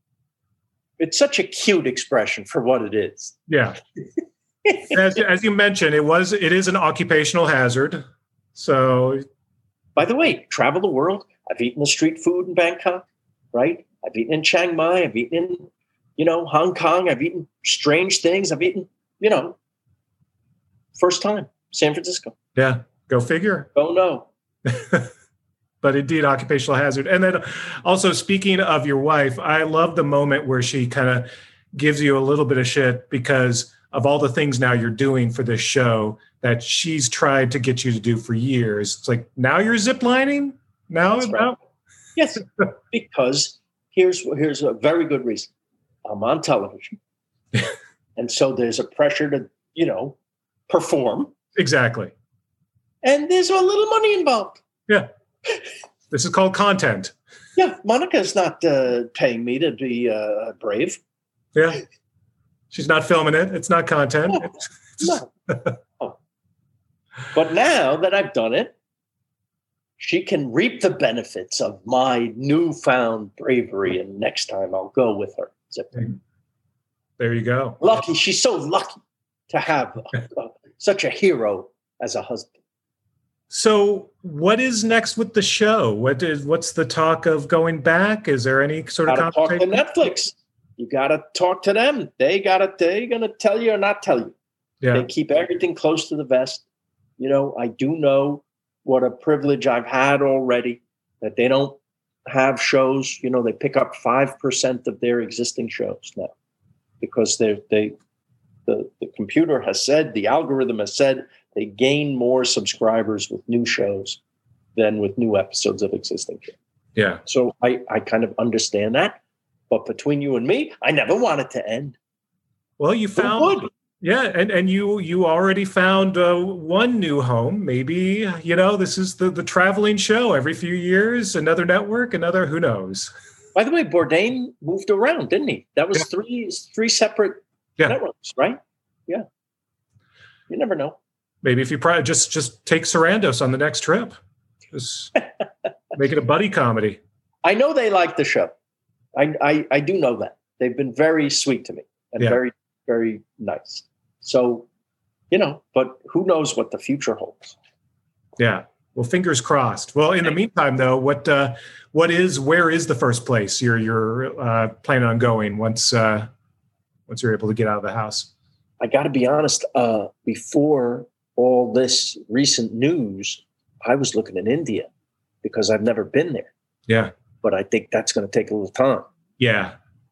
Speaker 8: it's such a cute expression for what it is.
Speaker 1: Yeah. As, as you mentioned, it was it is an occupational hazard. So
Speaker 8: By the way, travel the world. I've eaten the street food in Bangkok, right? I've eaten in Chiang Mai. I've eaten in, you know, Hong Kong. I've eaten strange things. I've eaten, you know, first time, San Francisco.
Speaker 1: yeah, go figure.
Speaker 8: Oh, no.
Speaker 1: But indeed, occupational hazard. And then also speaking of your wife, I love the moment where she kind of gives you a little bit of shit because of all the things now you're doing for this show that she's tried to get you to do for years. It's like, now you're ziplining? Now,
Speaker 8: That's right.
Speaker 1: now?
Speaker 8: Yes, because here's here's a very good reason. I'm on television. And so there's a pressure to, you know, perform.
Speaker 1: Exactly.
Speaker 8: And there's a little money involved.
Speaker 1: Yeah. This is called content.
Speaker 8: Yeah, Monica's not uh, paying me to be uh, brave.
Speaker 1: Yeah. She's not filming it. It's not content.
Speaker 8: No. Oh. But now that I've done it, she can reap the benefits of my newfound bravery. And next time I'll go with her. Zip.
Speaker 1: There you go.
Speaker 8: Lucky. She's so lucky to have uh, such a hero as a husband.
Speaker 1: So what is next with the show? What is what's the talk of going back? Is there any sort of
Speaker 8: Gotta talk to
Speaker 1: conversation?
Speaker 8: Netflix. You got to talk to them. They got to, they're going to tell you or not tell you.
Speaker 1: Yeah.
Speaker 8: They keep everything close to the vest. You know, I do know what a privilege I've had already, that they don't have shows. You know, they pick up five percent of their existing shows now because they're, they, the, the computer has said, the algorithm has said they gain more subscribers with new shows than with new episodes of existing shows.
Speaker 1: Yeah.
Speaker 8: So I, I kind of understand that. But between you and me, I never want it to end.
Speaker 1: Well, you
Speaker 8: Who
Speaker 1: found
Speaker 8: would?
Speaker 1: yeah, and, and you you already found uh, one new home. Maybe, you know, this is the, the traveling show every few years, another network, another, who knows?
Speaker 8: By the way, Bourdain moved around, didn't he? That was
Speaker 1: Yeah.
Speaker 8: three three separate
Speaker 1: Yeah.
Speaker 8: networks, right? Yeah. You never know.
Speaker 1: Maybe if you probably just just take Sarandos on the next trip. Just make it a buddy comedy.
Speaker 8: I know they like the show. I, I, I do know that. They've been very sweet to me and
Speaker 1: Yeah.
Speaker 8: very, very nice. So, you know, but who knows what the future holds?
Speaker 1: Yeah. Well, fingers crossed. Well, in the meantime, though, what uh, what is where is the first place you're you're uh, planning on going once uh, once you're able to get out of the house?
Speaker 8: I got to be honest. Uh, before all this recent news, I was looking in India because I've never been there.
Speaker 1: Yeah.
Speaker 8: But I think that's going to take a little time.
Speaker 1: Yeah.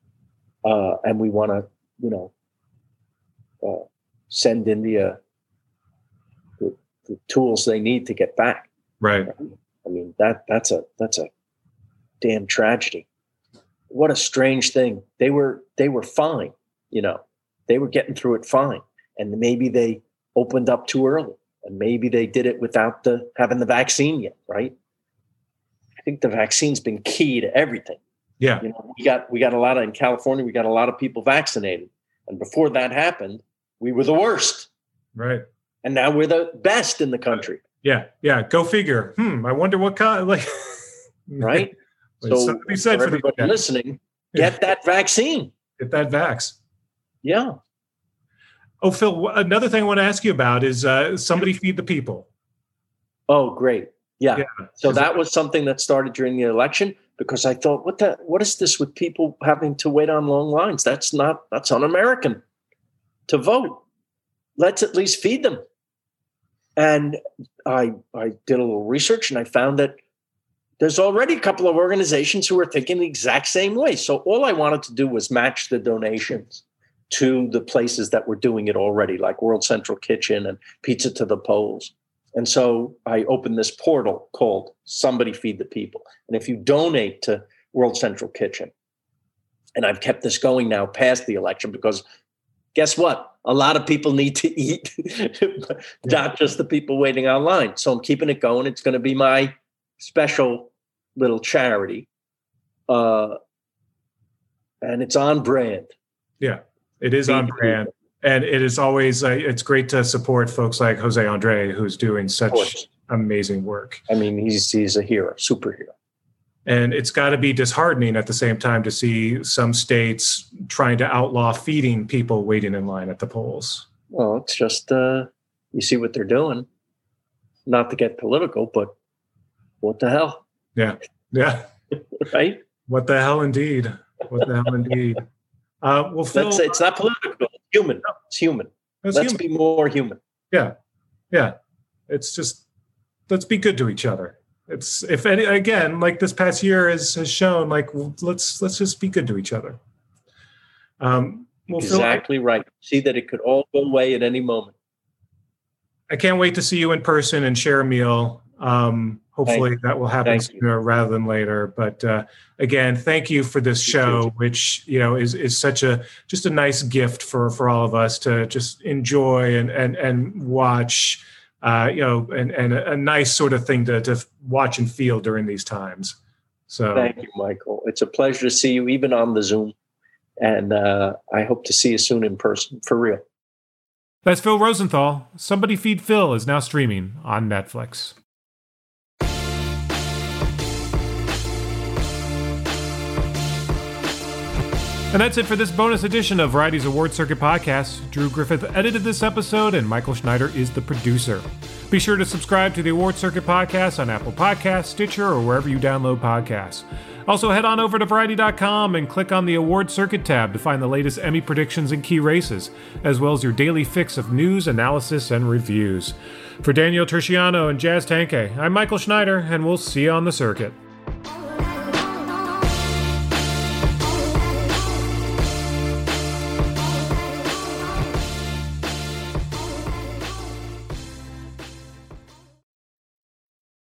Speaker 8: Uh, and we want to, you know, uh, send India the, the tools they need to get back.
Speaker 1: Right.
Speaker 8: I mean, that that's a that's a damn tragedy. What a strange thing. They were they were fine, you know. They were getting through it fine, and maybe they opened up too early, and maybe they did it without the having the vaccine yet, right? I think the vaccine's been key to everything.
Speaker 1: Yeah.
Speaker 8: You know, we got we got a lot of in California. We got a lot of people vaccinated, and before that happened, we were the worst,
Speaker 1: Right.
Speaker 8: and now we're the best in the country,
Speaker 1: Yeah. Yeah. Go figure. Hmm. I wonder what kind. Like.
Speaker 8: right?
Speaker 1: There's
Speaker 8: So
Speaker 1: something to be said
Speaker 8: for
Speaker 1: for these
Speaker 8: everybody
Speaker 1: guys.
Speaker 8: listening, get that vaccine.
Speaker 1: Get that vax.
Speaker 8: Yeah.
Speaker 1: Oh, Phil, another thing I want to ask you about is uh, Somebody Feed the People.
Speaker 8: Oh, great. Yeah.
Speaker 1: Yeah.
Speaker 8: So that was something that started during the election because I thought, what the, what is this with people having to wait on long lines? That's not, that's un-American to vote. Let's at least feed them. And I, I did a little research and I found that there's already a couple of organizations who are thinking the exact same way. So all I wanted to do was match the donations to the places that were doing it already, like World Central Kitchen and Pizza to the Poles. And so I opened this portal called Somebody Feed the People. And if you donate to World Central Kitchen, and I've kept this going now past the election because guess what? A lot of people need to eat, not just the people waiting online. So I'm keeping it going. It's going to be my special little charity. Uh, and it's on brand.
Speaker 1: Yeah, it is on brand. And it is always, uh, it's great to support folks like Jose Andre, who's doing such amazing work.
Speaker 8: I mean, he's he's a hero, superhero.
Speaker 1: And it's got to be disheartening at the same time to see some states trying to outlaw feeding people waiting in line at the polls.
Speaker 8: Well, it's just, uh, you see what they're doing. Not to get political, but what the hell?
Speaker 1: Yeah. Yeah.
Speaker 8: Right?
Speaker 1: What the hell indeed. What the hell indeed. Uh, well, Phil,
Speaker 8: That's, it's not political. It's human. It's human. Let's
Speaker 1: human.
Speaker 8: be more human.
Speaker 1: Yeah. Yeah. It's just, let's be good to each other. It's, if any, again, like this past year has, has shown, like, let's, let's just be good to each other. Um, well,
Speaker 8: exactly
Speaker 1: Phil,
Speaker 8: right. See that it could all go away at any moment.
Speaker 1: I can't wait to see you in person and share a meal. Um, hopefully
Speaker 8: Thank
Speaker 1: that will happen
Speaker 8: Thank
Speaker 1: sooner rather than later. But uh, again, thank you for this show, which, you know, is is such a just a nice gift for for all of us to just enjoy and and and watch. Uh, you know, and and a, a nice sort of thing to to watch and feel during these times. So
Speaker 8: thank you, Michael. It's a pleasure to see you, even on the Zoom, and uh, I hope to see you soon in person, for real.
Speaker 1: That's Phil Rosenthal. Somebody Feed Phil is now streaming on Netflix. And that's it for this bonus edition of Variety's Award Circuit podcast. Drew Griffith edited this episode, and Michael Schneider is the producer. Be sure to subscribe to the Award Circuit podcast on Apple Podcasts, Stitcher, or wherever you download podcasts. Also, head on over to Variety dot com and click on the Award Circuit tab to find the latest Emmy predictions and key races, as well as your daily fix of news, analysis, and reviews. For Daniel Terciano and Jazz Tanke, I'm Michael Schneider, and we'll see you on the circuit.